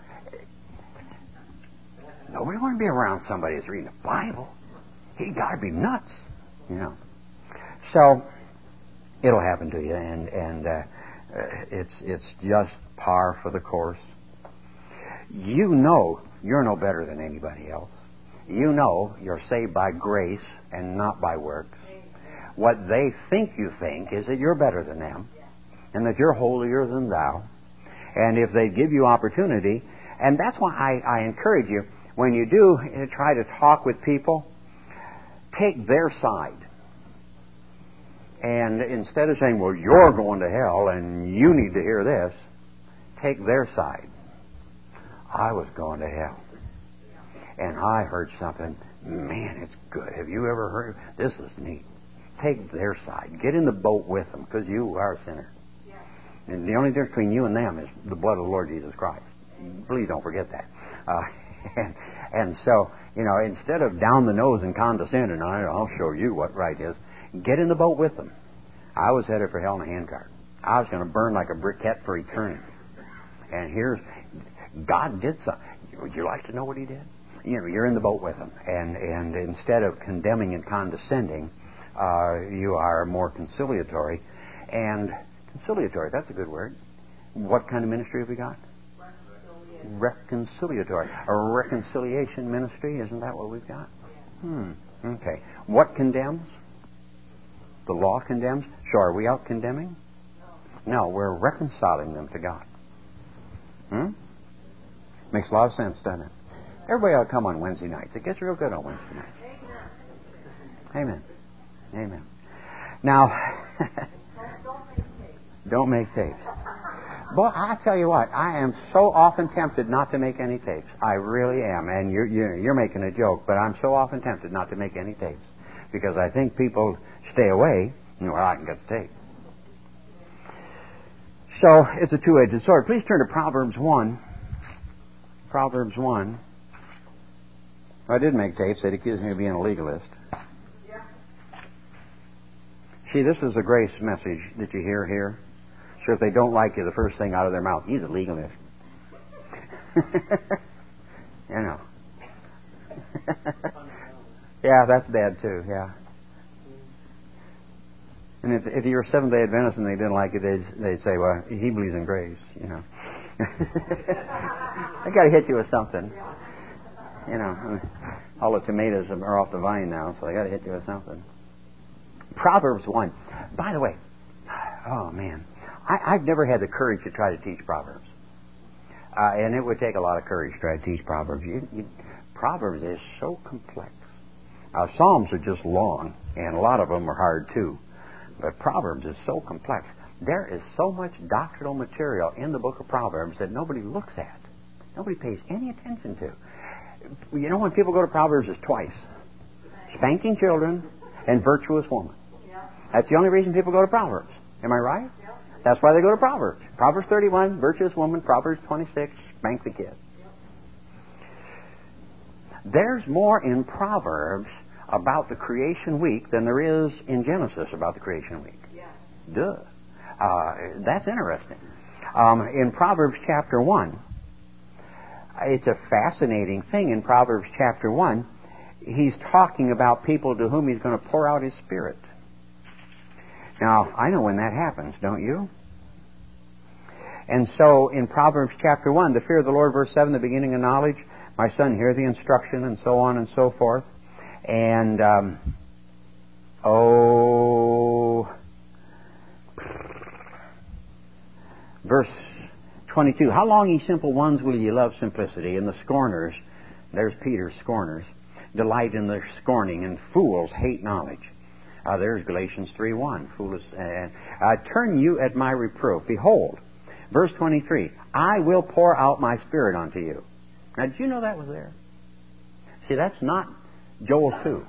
nobody want to be around somebody that's reading a Bible. He got to be nuts, you know. So it'll happen to you, and and uh, it's it's just par for the course. You know you're no better than anybody else. You know you're saved by grace and not by works. What they think you think is that you're better than them and that you're holier than thou. And if they give you opportunity, and that's why I, I encourage you, when you do try to talk with people, take their side. And instead of saying, well, you're going to hell and you need to hear this, take their side. I was going to hell. And I heard something, man, it's good. Have you ever heard? This was neat. Take their side. Get in the boat with them, because you are a sinner. Yeah. And the only difference between you and them is the blood of the Lord Jesus Christ. Please don't forget that. Uh, and, and so, you know, instead of down the nose and condescending, I'll show you what right is, get in the boat with them. I was headed for hell in a handcart. I was going to burn like a briquette for eternity. And here's God did something. Would you like to know what He did? You know, you're in the boat with Him, and, and instead of condemning and condescending, uh, you are more conciliatory. And conciliatory, that's a good word. What kind of ministry have we got? Reconciliatory. A reconciliation ministry, isn't that what we've got? Hmm. Okay. What condemns? The law condemns. So are we out condemning? No, we're reconciling them to God. Hmm? Makes a lot of sense, doesn't it? Everybody ought to come on Wednesday nights. It gets real good on Wednesday nights. Amen. Amen. Now, don't make tapes. Boy, I tell you what, I am so often tempted not to make any tapes. I really am. And you're, you're, you're making a joke, but I'm so often tempted not to make any tapes. Because I think people stay away, and well, I can get the tape. So, it's a two-edged sword. Please turn to Proverbs one. Proverbs one. I did make tapes. They'd accuse me of being a legalist. See, this is a grace message that you hear here. So if they don't like you, the first thing out of their mouth, he's a legalist. You know. Yeah, that's bad too, yeah. And if, if you're a Seventh-day Adventist and they didn't like it, they'd, they'd say, well, he believes in grace, you know. I got to hit you with something. You know, all the tomatoes are off the vine now, so I got to hit you with something. Proverbs one. By the way, oh man, I, I've never had the courage to try to teach Proverbs. Uh, and it would take a lot of courage to try to teach Proverbs. You, you, Proverbs is so complex. Uh, Psalms are just long, and a lot of them are hard too. But Proverbs is so complex. There is so much doctrinal material in the book of Proverbs that nobody looks at. Nobody pays any attention to. You know when people go to Proverbs, it's twice. Spanking children and virtuous woman. That's the only reason people go to Proverbs. Am I right? That's why they go to Proverbs. Proverbs thirty-one, virtuous woman. Proverbs twenty-six, spank the kid. There's more in Proverbs about the creation week than there is in Genesis about the creation week. Duh. Uh, that's interesting. Um, in Proverbs chapter one, it's a fascinating thing. In Proverbs chapter one, he's talking about people to whom he's going to pour out his Spirit. Now, I know when that happens, don't you? And so, in Proverbs chapter one, the fear of the Lord, verse seven, the beginning of knowledge, my son, hear the instruction, and so on and so forth. And, um, oh, verse twenty-two, how long, ye simple ones, will ye love simplicity? And the scorners, there's Peter's scorners, delight in their scorning, and fools hate knowledge. Uh, there's Galatians three one. Foolish, uh, uh, turn you at my reproof. Behold, verse twenty-three, I will pour out my Spirit unto you. Now, did you know that was there? See, that's not Joel two.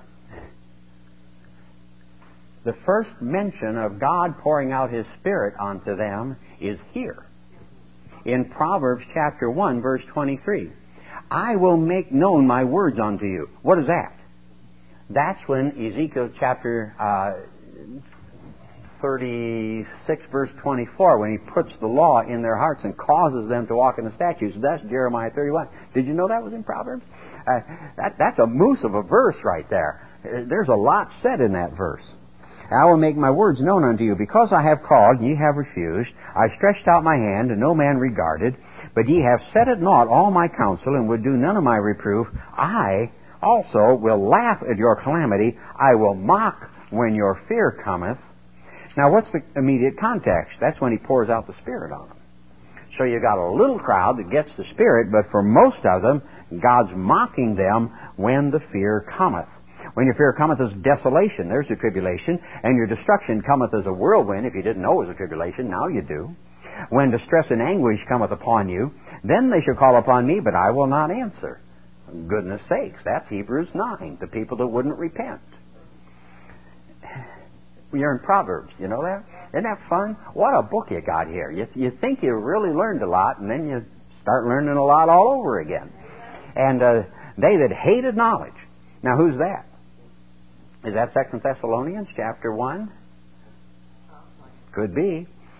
The first mention of God pouring out His Spirit onto them is here. In Proverbs chapter one, verse twenty-three. I will make known my words unto you. What is that? That's when Ezekiel chapter uh, thirty-six, verse twenty-four, when he puts the law in their hearts and causes them to walk in the statutes. That's Jeremiah thirty-one. Did you know that was in Proverbs? Uh, that, that's a moose of a verse right there. There's a lot said in that verse. I will make my words known unto you. Because I have called, and ye have refused. I stretched out my hand, and no man regarded. But ye have set at naught all my counsel, and would do none of my reproof. I also will laugh at your calamity. I will mock when your fear cometh. Now, what's the immediate context? That's when He pours out the Spirit on them. So you got a little crowd that gets the Spirit, but for most of them, God's mocking them when the fear cometh. When your fear cometh as desolation, there's your tribulation, and your destruction cometh as a whirlwind. If you didn't know it was a tribulation, now you do. When distress and anguish cometh upon you, then they shall call upon me, but I will not answer. Goodness sakes, that's Hebrews nine, the people that wouldn't repent. You're in Proverbs, you know that? Isn't that fun? What a book you got here. You, you think you really learned a lot, and then you start learning a lot all over again. And uh, they that hated knowledge. Now, who's that? Is that Second Thessalonians chapter one? Could be.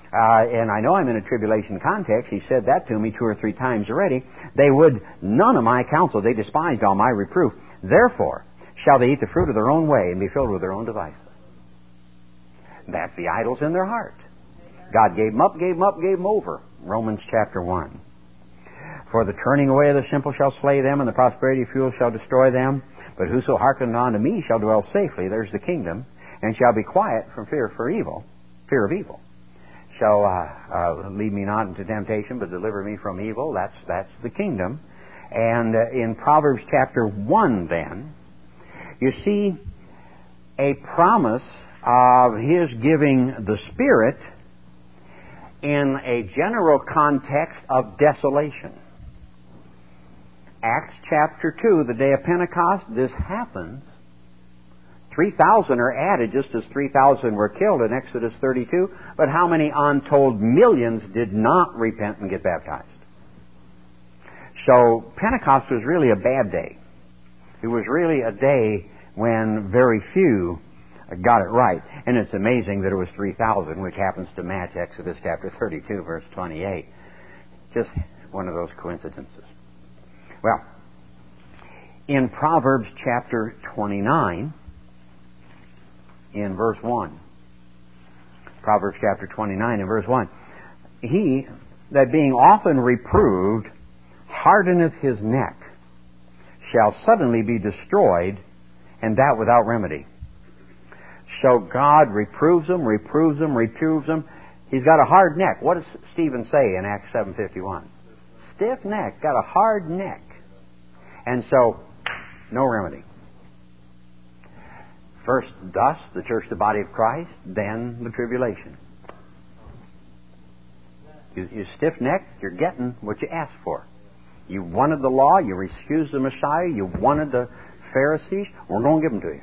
uh, and I know I'm in a tribulation context, he said that to me two or three times already, they would none of my counsel, they despised all my reproof. Therefore shall they eat the fruit of their own way and be filled with their own devices. That's the idols in their heart. God gave them up, gave them up, gave them over. Romans chapter one. For the turning away of the simple shall slay them, and the prosperity of fools shall destroy them. But whoso hearkeneth unto me shall dwell safely, there's the kingdom, and shall be quiet from fear for evil, fear of evil. Shall uh, uh, lead me not into temptation, but deliver me from evil. That's that's the kingdom. And uh, in Proverbs chapter one, then, you see a promise of His giving the Spirit in a general context of desolation. Acts chapter two, the day of Pentecost, this happens. three thousand are added just as three thousand were killed in Exodus thirty-two, but how many untold millions did not repent and get baptized? So Pentecost was really a bad day. It was really a day when very few got it right. And it's amazing that it was three thousand, which happens to match Exodus chapter thirty-two, verse twenty-eight. Just one of those coincidences. Well, in Proverbs chapter twenty-nine, in verse one, Proverbs chapter twenty-nine, in verse one, he that being often reproved hardeneth his neck shall suddenly be destroyed, and that without remedy. So God reproves them, reproves them, reproves them. He's got a hard neck. What does Stephen say in Acts seven fifty-one? Stiff neck, got a hard neck. And so, no remedy. First dust, the church, the body of Christ, then the tribulation. You, you stiff-necked, you're getting what you asked for. You wanted the law, you refused the Messiah, you wanted the Pharisees, we're going to give them to you.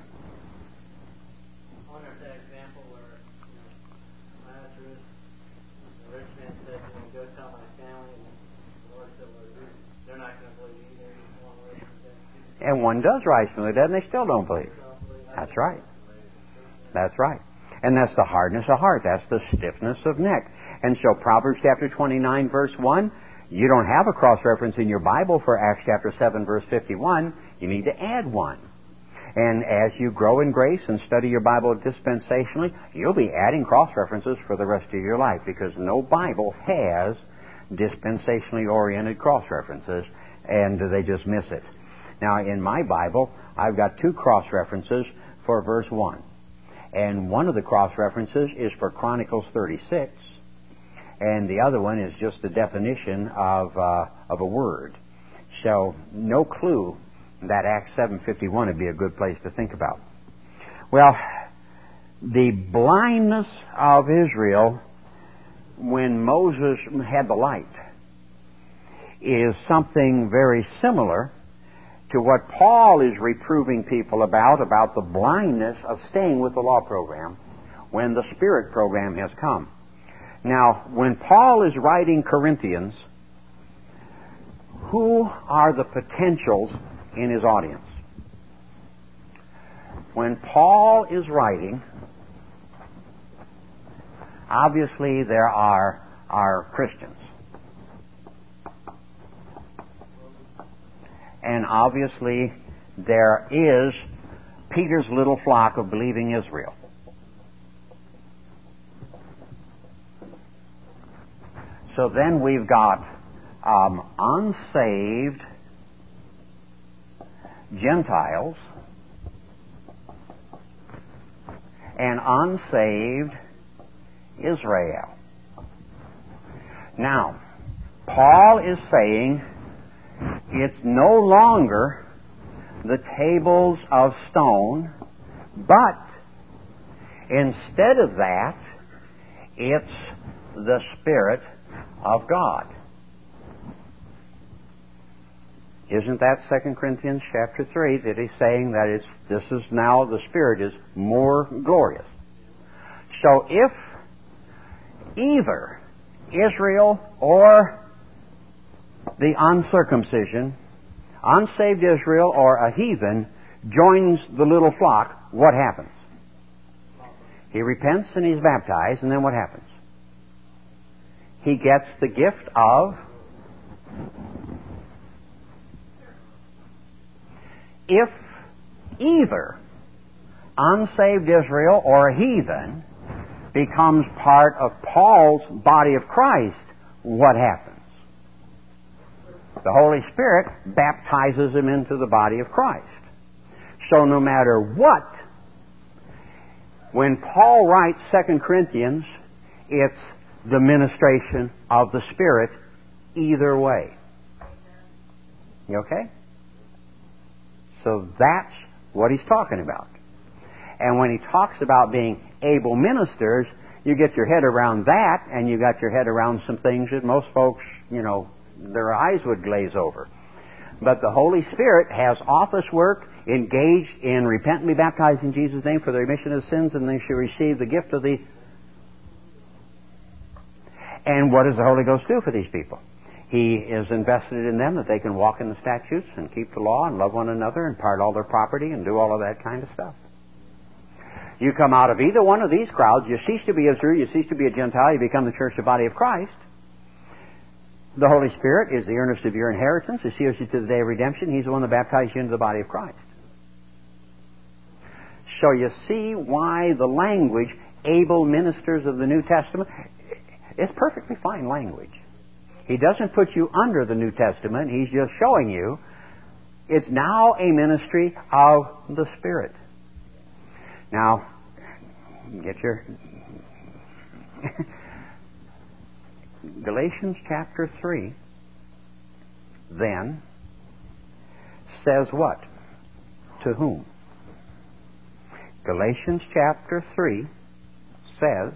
I wonder if that example where, you know, Lazarus, the rich man said, you know, go tell my family, and the Lord said, well, they're not going to believe either. One way from death. And one does rise from the dead, and they still don't believe. That's right. That's right. And that's the hardness of heart. That's the stiffness of neck. And so Proverbs chapter twenty-nine, verse one, you don't have a cross-reference in your Bible for Acts chapter seven, verse fifty-one. You need to add one. And as you grow in grace and study your Bible dispensationally, you'll be adding cross-references for the rest of your life, because no Bible has dispensationally oriented cross-references, and they just miss it. Now, in my Bible, I've got two cross-references for verse one. And one of the cross-references is for Chronicles thirty-six, and the other one is just a definition of uh, of a word. So, no clue that Acts seven fifty-one would be a good place to think about. Well, the blindness of Israel when Moses had the light is something very similar to what Paul is reproving people about, about the blindness of staying with the law program when the Spirit program has come. Now, when Paul is writing Corinthians, who are the potentials in his audience? When Paul is writing, obviously there are, are Christians. And obviously there is Peter's little flock of believing Israel. So then we've got um, unsaved Gentiles and unsaved Israel. Now, Paul is saying it's no longer the tables of stone, but instead of that, it's the Spirit of God. Isn't that Second Corinthians chapter three that he's saying that it's this is now the Spirit is more glorious? So if either Israel or the uncircumcision, unsaved Israel or a heathen joins the little flock, what happens? He repents and he's baptized, and then what happens? he gets the gift of if either unsaved Israel or a heathen becomes part of Paul's body of Christ, what happens? The Holy Spirit baptizes him into the body of Christ. So no matter what, when Paul writes Second Corinthians, it's the ministration of the Spirit either way. You okay? So that's what he's talking about. And when he talks about being able ministers, you get your head around that, and you got your head around some things that most folks, you know, their eyes would glaze over. But the Holy Spirit has office work, engaged in repent and be baptized in Jesus' name for the remission of sins, and they shall receive the gift of the... And what does the Holy Ghost do for these people? He is invested in them that they can walk in the statutes and keep the law and love one another and part all their property and do all of that kind of stuff. You come out of either one of these crowds, you cease to be Israel, you cease to be a Gentile, you become the church, the body of Christ. The Holy Spirit is the earnest of your inheritance. He seals you to the day of redemption. He's the one that baptizes you into the body of Christ. So you see why the language, able ministers of the New Testament, is perfectly fine language. He doesn't put you under the New Testament. He's just showing you it's now a ministry of the Spirit. Now, get your... Galatians chapter three then says what? To whom? Galatians chapter three says,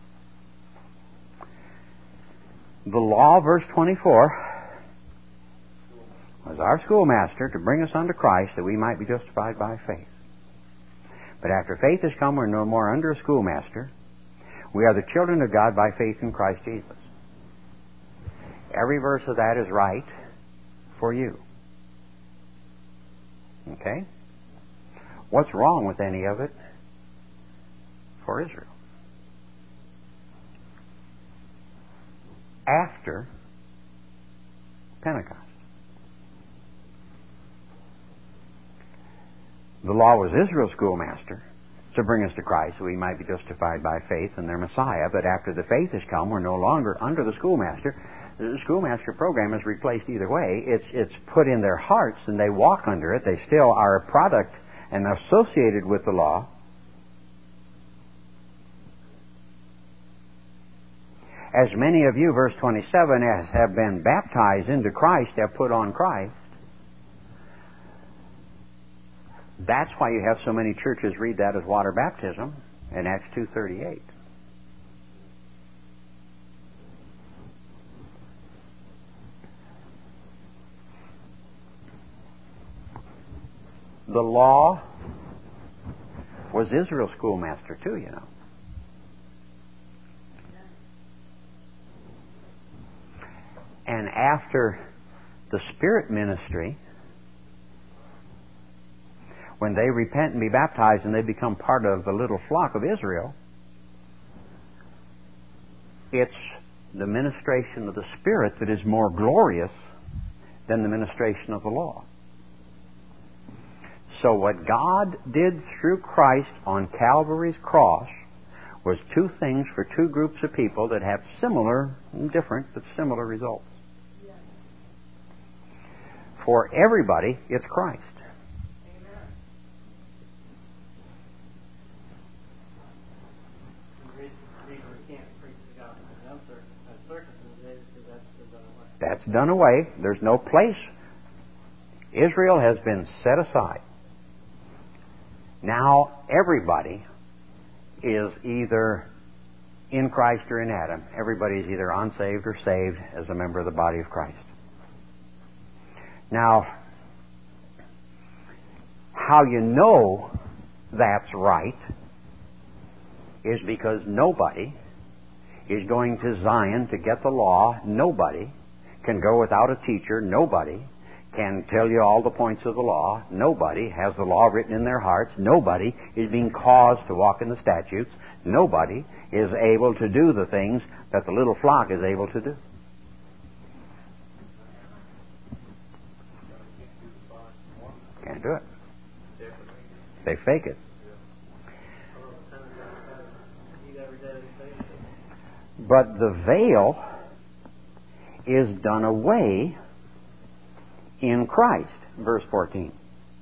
the law, verse twenty-four, was our schoolmaster to bring us unto Christ that we might be justified by faith. But after faith has come, we're no more under a schoolmaster. We are the children of God by faith in Christ Jesus. Every verse of that is right for you. Okay? What's wrong with any of it for Israel? After Pentecost. The law was Israel's schoolmaster to bring us to Christ so we might be justified by faith in their Messiah. But after the faith has come, we're no longer under the schoolmaster. The schoolmaster program is replaced either way. It's, it's put in their hearts and they walk under it. They still are a product and associated with the law. As many of you, verse twenty-seven, as have been baptized into Christ, have put on Christ. That's why you have so many churches read that as water baptism in Acts two thirty-eight. The law was Israel's schoolmaster too, you know. And after the Spirit ministry, when they repent and be baptized and they become part of the little flock of Israel, it's the ministration of the Spirit that is more glorious than the ministration of the law. So what God did through Christ on Calvary's cross was two things for two groups of people that have similar, different, but similar results. For everybody, it's Christ. That's done away. There's no place. Israel has been set aside. Now everybody is either in Christ or in Adam. Everybody is either unsaved or saved as a member of the body of Christ. Now, how you know that's right is because nobody is going to Zion to get the law. Nobody can go without a teacher. Nobody can tell you all the points of the law. Nobody has the law written in their hearts. Nobody is being caused to walk in the statutes. Nobody is able to do the things that the little flock is able to do. Can't do it. They fake it. But the veil is done away in Christ, verse fourteen.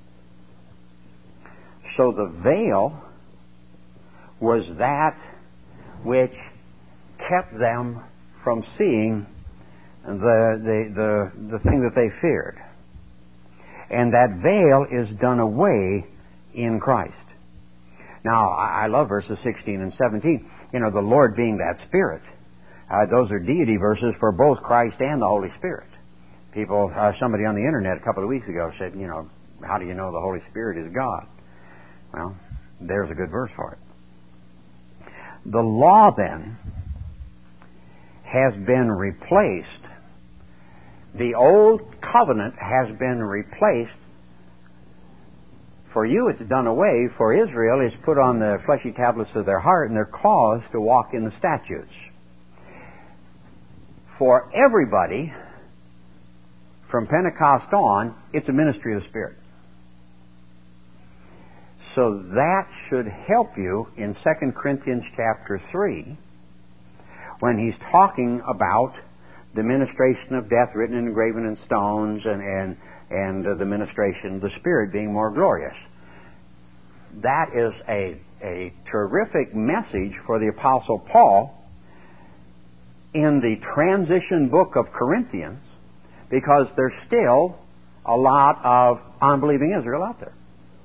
So the veil was that which kept them from seeing the, the, the, the thing that they feared. And that veil is done away in Christ. Now, I love verses sixteen and seventeen. You know, the Lord being that Spirit. Uh, those are deity verses for both Christ and the Holy Spirit. People, uh, somebody on the internet a couple of weeks ago said, you know, how do you know the Holy Spirit is God? Well, there's a good verse for it. The law, then, has been replaced. The old covenant has been replaced. For you, it's done away. For Israel, it's put on the fleshy tablets of their heart, and they're caused to walk in the statutes. For everybody, from Pentecost on, it's a ministry of the Spirit. So that should help you in Second Corinthians chapter three, when he's talking about the ministration of death written and engraven in stones, and, and, and uh, the ministration of the Spirit being more glorious. That is a, a terrific message for the Apostle Paul in the transition book of Corinthians, because there's still a lot of unbelieving Israel out there.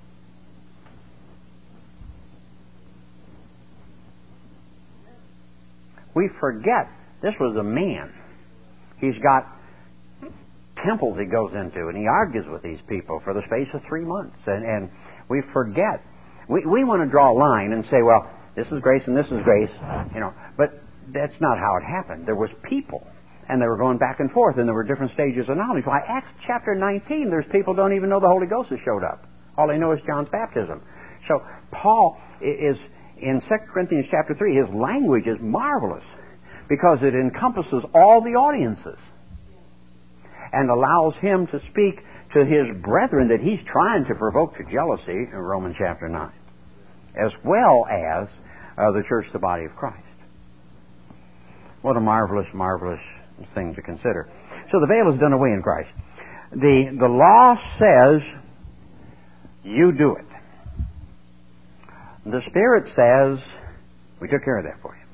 We forget this was a man. He's got temples he goes into, and he argues with these people for the space of three months. And, and we forget. We, we want to draw a line and say, well, this is grace and this is grace, you know. But that's not how it happened. There was people, and they were going back and forth, and there were different stages of knowledge. By Acts chapter nineteen, there's people who don't even know the Holy Ghost has showed up. All they know is John's baptism. So Paul is, in Second Corinthians chapter three, his language is marvelous because it encompasses all the audiences and allows him to speak to his brethren that he's trying to provoke to jealousy in Romans chapter nine, as well as uh, the church, the body of Christ. What a marvelous, marvelous thing to consider. So the veil is done away in Christ. The, the law says, you do it. The Spirit says, we took care of that for you.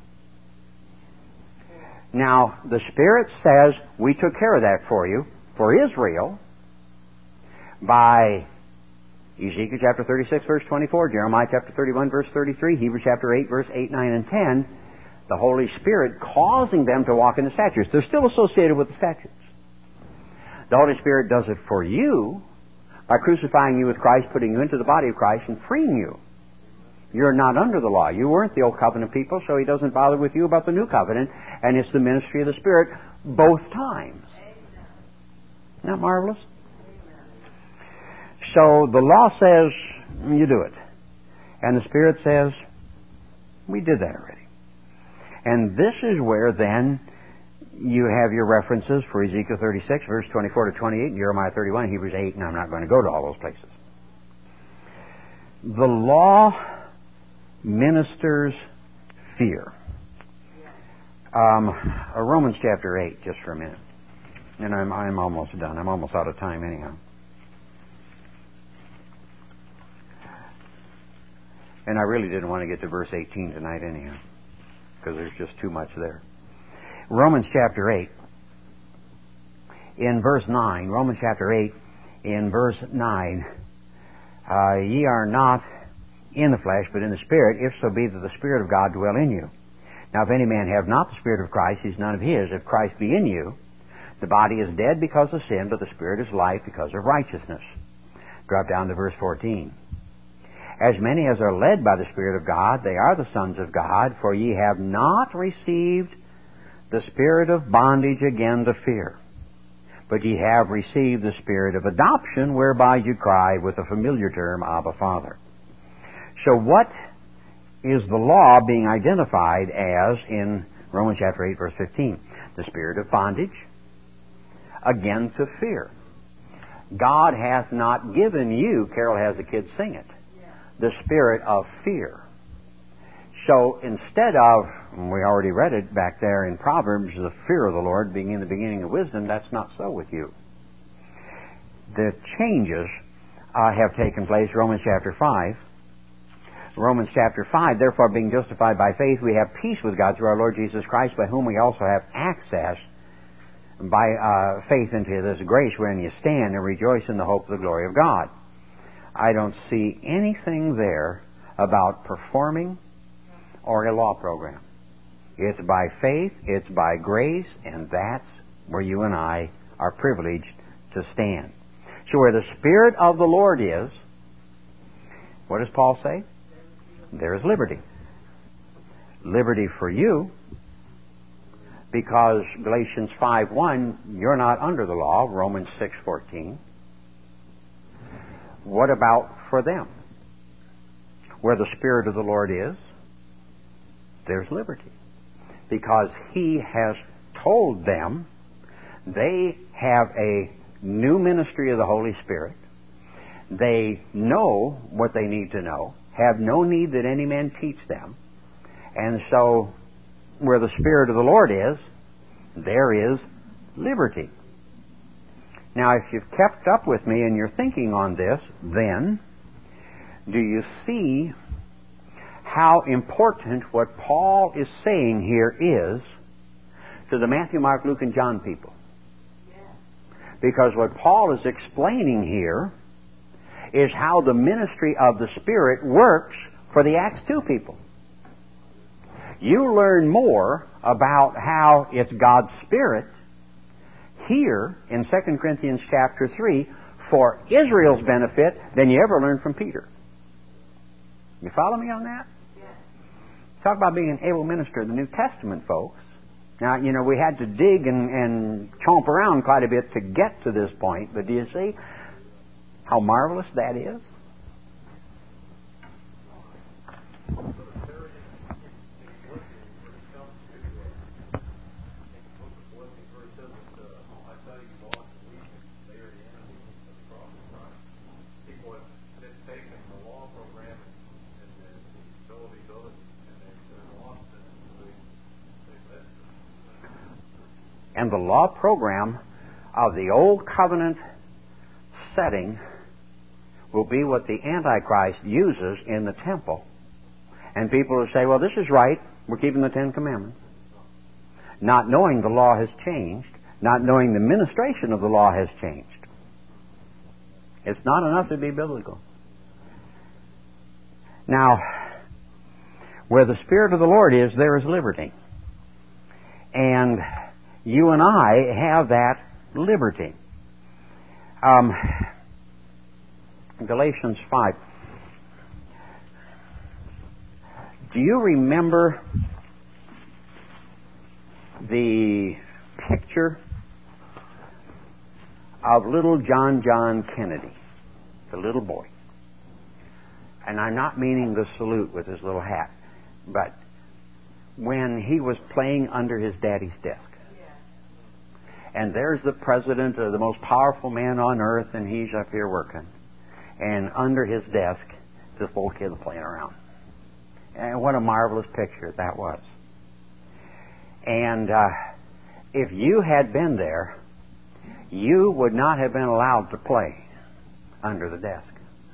Now, the Spirit says, we took care of that for you, for Israel, by Ezekiel chapter thirty-six, verse twenty-four, Jeremiah chapter thirty-one, verse thirty-three, Hebrews chapter eight, verse eight, nine, and ten, the Holy Spirit causing them to walk in the statutes. They're still associated with the statutes. The Holy Spirit does it for you by crucifying you with Christ, putting you into the body of Christ, and freeing you. You're not under the law. You weren't the old covenant people, so He doesn't bother with you about the new covenant, and it's the ministry of the Spirit both times. Isn't that marvelous? So the law says, you do it. And the Spirit says, we did that already. And this is where then you have your references for Ezekiel thirty-six, verse twenty-four to twenty-eight, and Jeremiah thirty-one, Hebrews eight, and I'm not going to go to all those places. The law ministers fear. Um, uh, Romans chapter eight, just for a minute. And I'm, I'm almost done. I'm almost out of time anyhow. And I really didn't want to get to verse eighteen tonight anyhow, because there's just too much there. Romans chapter eight, in verse nine, Romans chapter eight, in verse nine, uh, ye are not in the flesh, but in the Spirit, if so be that the Spirit of God dwell in you. Now if any man have not the Spirit of Christ, he is none of his. If Christ be in you, the body is dead because of sin, but the Spirit is life because of righteousness. Drop down to verse fourteen. As many as are led by the Spirit of God, they are the sons of God, for ye have not received the spirit of bondage again to fear, but ye have received the Spirit of adoption, whereby you cry with a familiar term, Abba, Father. So what is the law being identified as in Romans chapter eight, verse fifteen? The spirit of bondage, again to fear. God hath not given you, Carol has the kids sing it, the spirit of fear. So instead of, we already read it back there in Proverbs, the fear of the Lord being in the beginning of wisdom, that's not so with you. The changes uh, have taken place. Romans chapter five. Romans chapter five, therefore being justified by faith, we have peace with God through our Lord Jesus Christ, by whom we also have access by uh, faith into this grace wherein you stand, and rejoice in the hope of the glory of God. I don't see anything there about performing or a law program. It's by faith, it's by grace, and that's where you and I are privileged to stand. So where the Spirit of the Lord is, what does Paul say? There is liberty. Liberty for you, because Galatians five one, you're not under the law, Romans six fourteen. What about for them? Where the Spirit of the Lord is, there's liberty. Because He has told them they have a new ministry of the Holy Spirit. They know what they need to know, have no need that any man teach them. And so, where the Spirit of the Lord is, there is liberty. Now, if you've kept up with me and you're thinking on this, then do you see how important what Paul is saying here is to the Matthew, Mark, Luke, and John people? Because what Paul is explaining here is how the ministry of the Spirit works for the Acts two people. You learn more about how it's God's Spirit here in Second Corinthians chapter three for Israel's benefit than you ever learned from Peter. You follow me on that? Yes. Talk about being an able minister of the New Testament, folks. Now, you know, we had to dig and, and chomp around quite a bit to get to this point, but do you see how marvelous that is? And the law program of the Old Covenant setting will be what the Antichrist uses in the temple. And people will say, well, this is right. We're keeping the Ten Commandments. Not knowing the law has changed. Not knowing the ministration of the law has changed. It's not enough to be biblical. Now, where the Spirit of the Lord is, there is liberty. And you and I have that liberty. Um, Galatians five. Do you remember the picture of little John John Kennedy, the little boy? And I'm not meaning the salute with his little hat, but when he was playing under his daddy's desk. And there's the president, or the most powerful man on earth, and he's up here working. And under his desk, this little kid playing around. And what a marvelous picture that was. And uh, if you had been there, you would not have been allowed to play under the desk.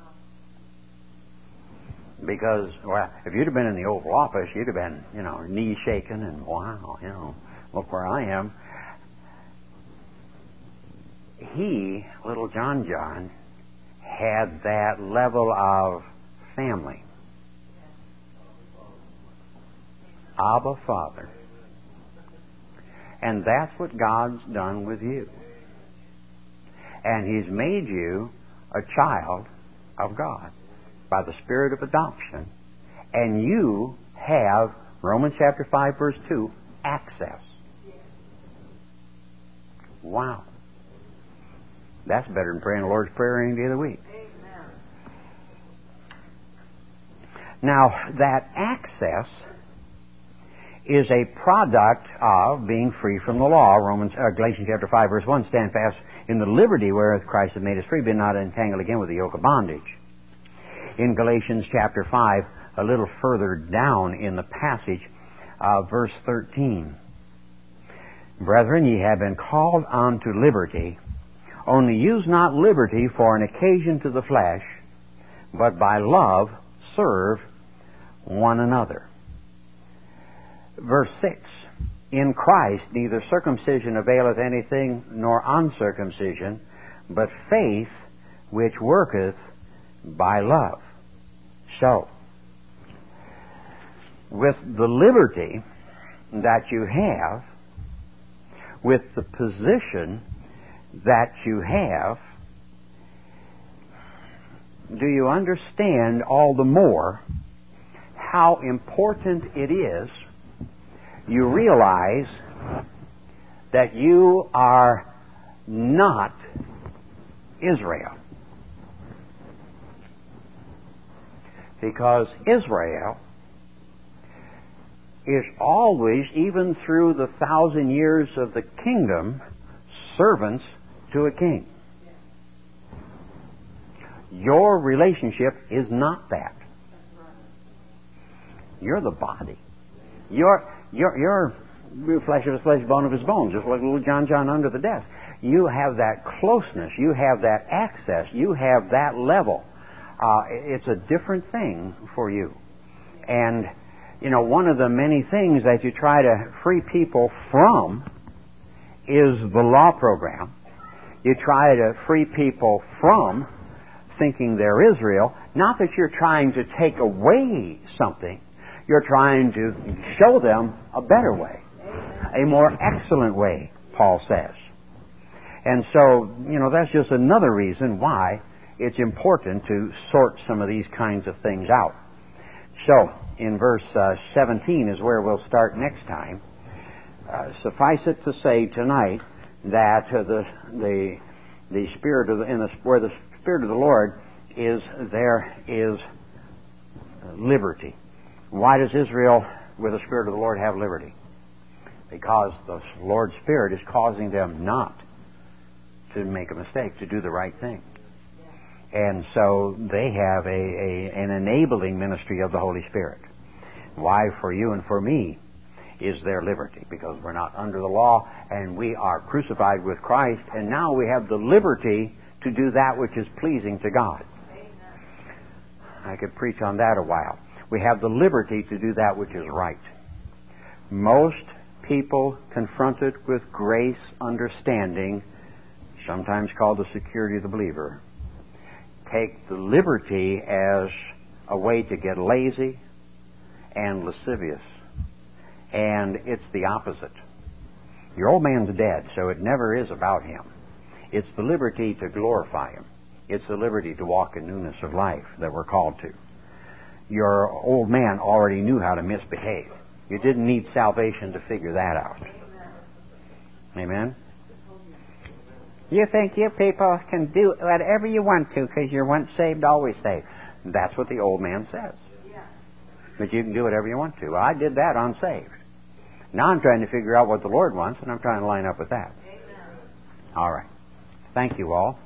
Because, well, if you'd have been in the Oval Office, you'd have been, you know, knees shaking and, wow, you know, look where I am. He, little John John, had that level of family. Abba, Father. And that's what God's done with you. And He's made you a child of God by the Spirit of adoption. And you have, Romans chapter five, verse two, access. Wow. That's better than praying the Lord's Prayer any day of the week. Amen. Now, that access is a product of being free from the law. Romans, uh, Galatians chapter five, verse one, stand fast in the liberty wherewith Christ hath made us free, be not entangled again with the yoke of bondage. In Galatians chapter five, a little further down in the passage, uh, verse thirteen, brethren, ye have been called unto liberty, only use not liberty for an occasion to the flesh, but by love serve one another. Verse six, in Christ neither circumcision availeth anything, nor uncircumcision, but faith which worketh by love. So, with the liberty that you have, with the position that you have, do you understand all the more how important it is you realize that you are not Israel? Because Israel is always, even through the thousand years of the kingdom, servants to a king. Your relationship is not that. You're the body. You're, you're, you're flesh of his flesh, bone of his bones, just like little John John under the desk. You have that closeness. You have that access. You have that level. Uh, it's a different thing for you. And, you know, one of the many things that you try to free people from is the law program. You try to free people from thinking they're Israel. Not that you're trying to take away something. You're trying to show them a better way, a more excellent way, Paul says. And so, you know, that's just another reason why it's important to sort some of these kinds of things out. So, in verse uh, seventeen is where we'll start next time. Uh, suffice it to say tonight that uh, the the the spirit of the, in the where the Spirit of the Lord is, there is liberty. Why does Israel, with the Spirit of the Lord, have liberty? Because the Lord's Spirit is causing them not to make a mistake, to do the right thing. And so they have a, a an enabling ministry of the Holy Spirit. Why for you and for me is their liberty? Because we're not under the law and we are crucified with Christ, and now we have the liberty to do that which is pleasing to God. Amen. I could preach on that a while. We have the liberty to do that which is right. Most people confronted with grace understanding, sometimes called the security of the believer, take the liberty as a way to get lazy and lascivious. And it's the opposite. Your old man's dead, so it never is about him. It's the liberty to glorify him. It's the liberty to walk in newness of life that we're called to. Your old man already knew how to misbehave. You didn't need salvation to figure that out. Amen? You think you people can do whatever you want to because you're once saved, always saved. That's what the old man says. But you can do whatever you want to. Well, I did that unsaved. Now I'm trying to figure out what the Lord wants, and I'm trying to line up with that. Amen. All right. Thank you all.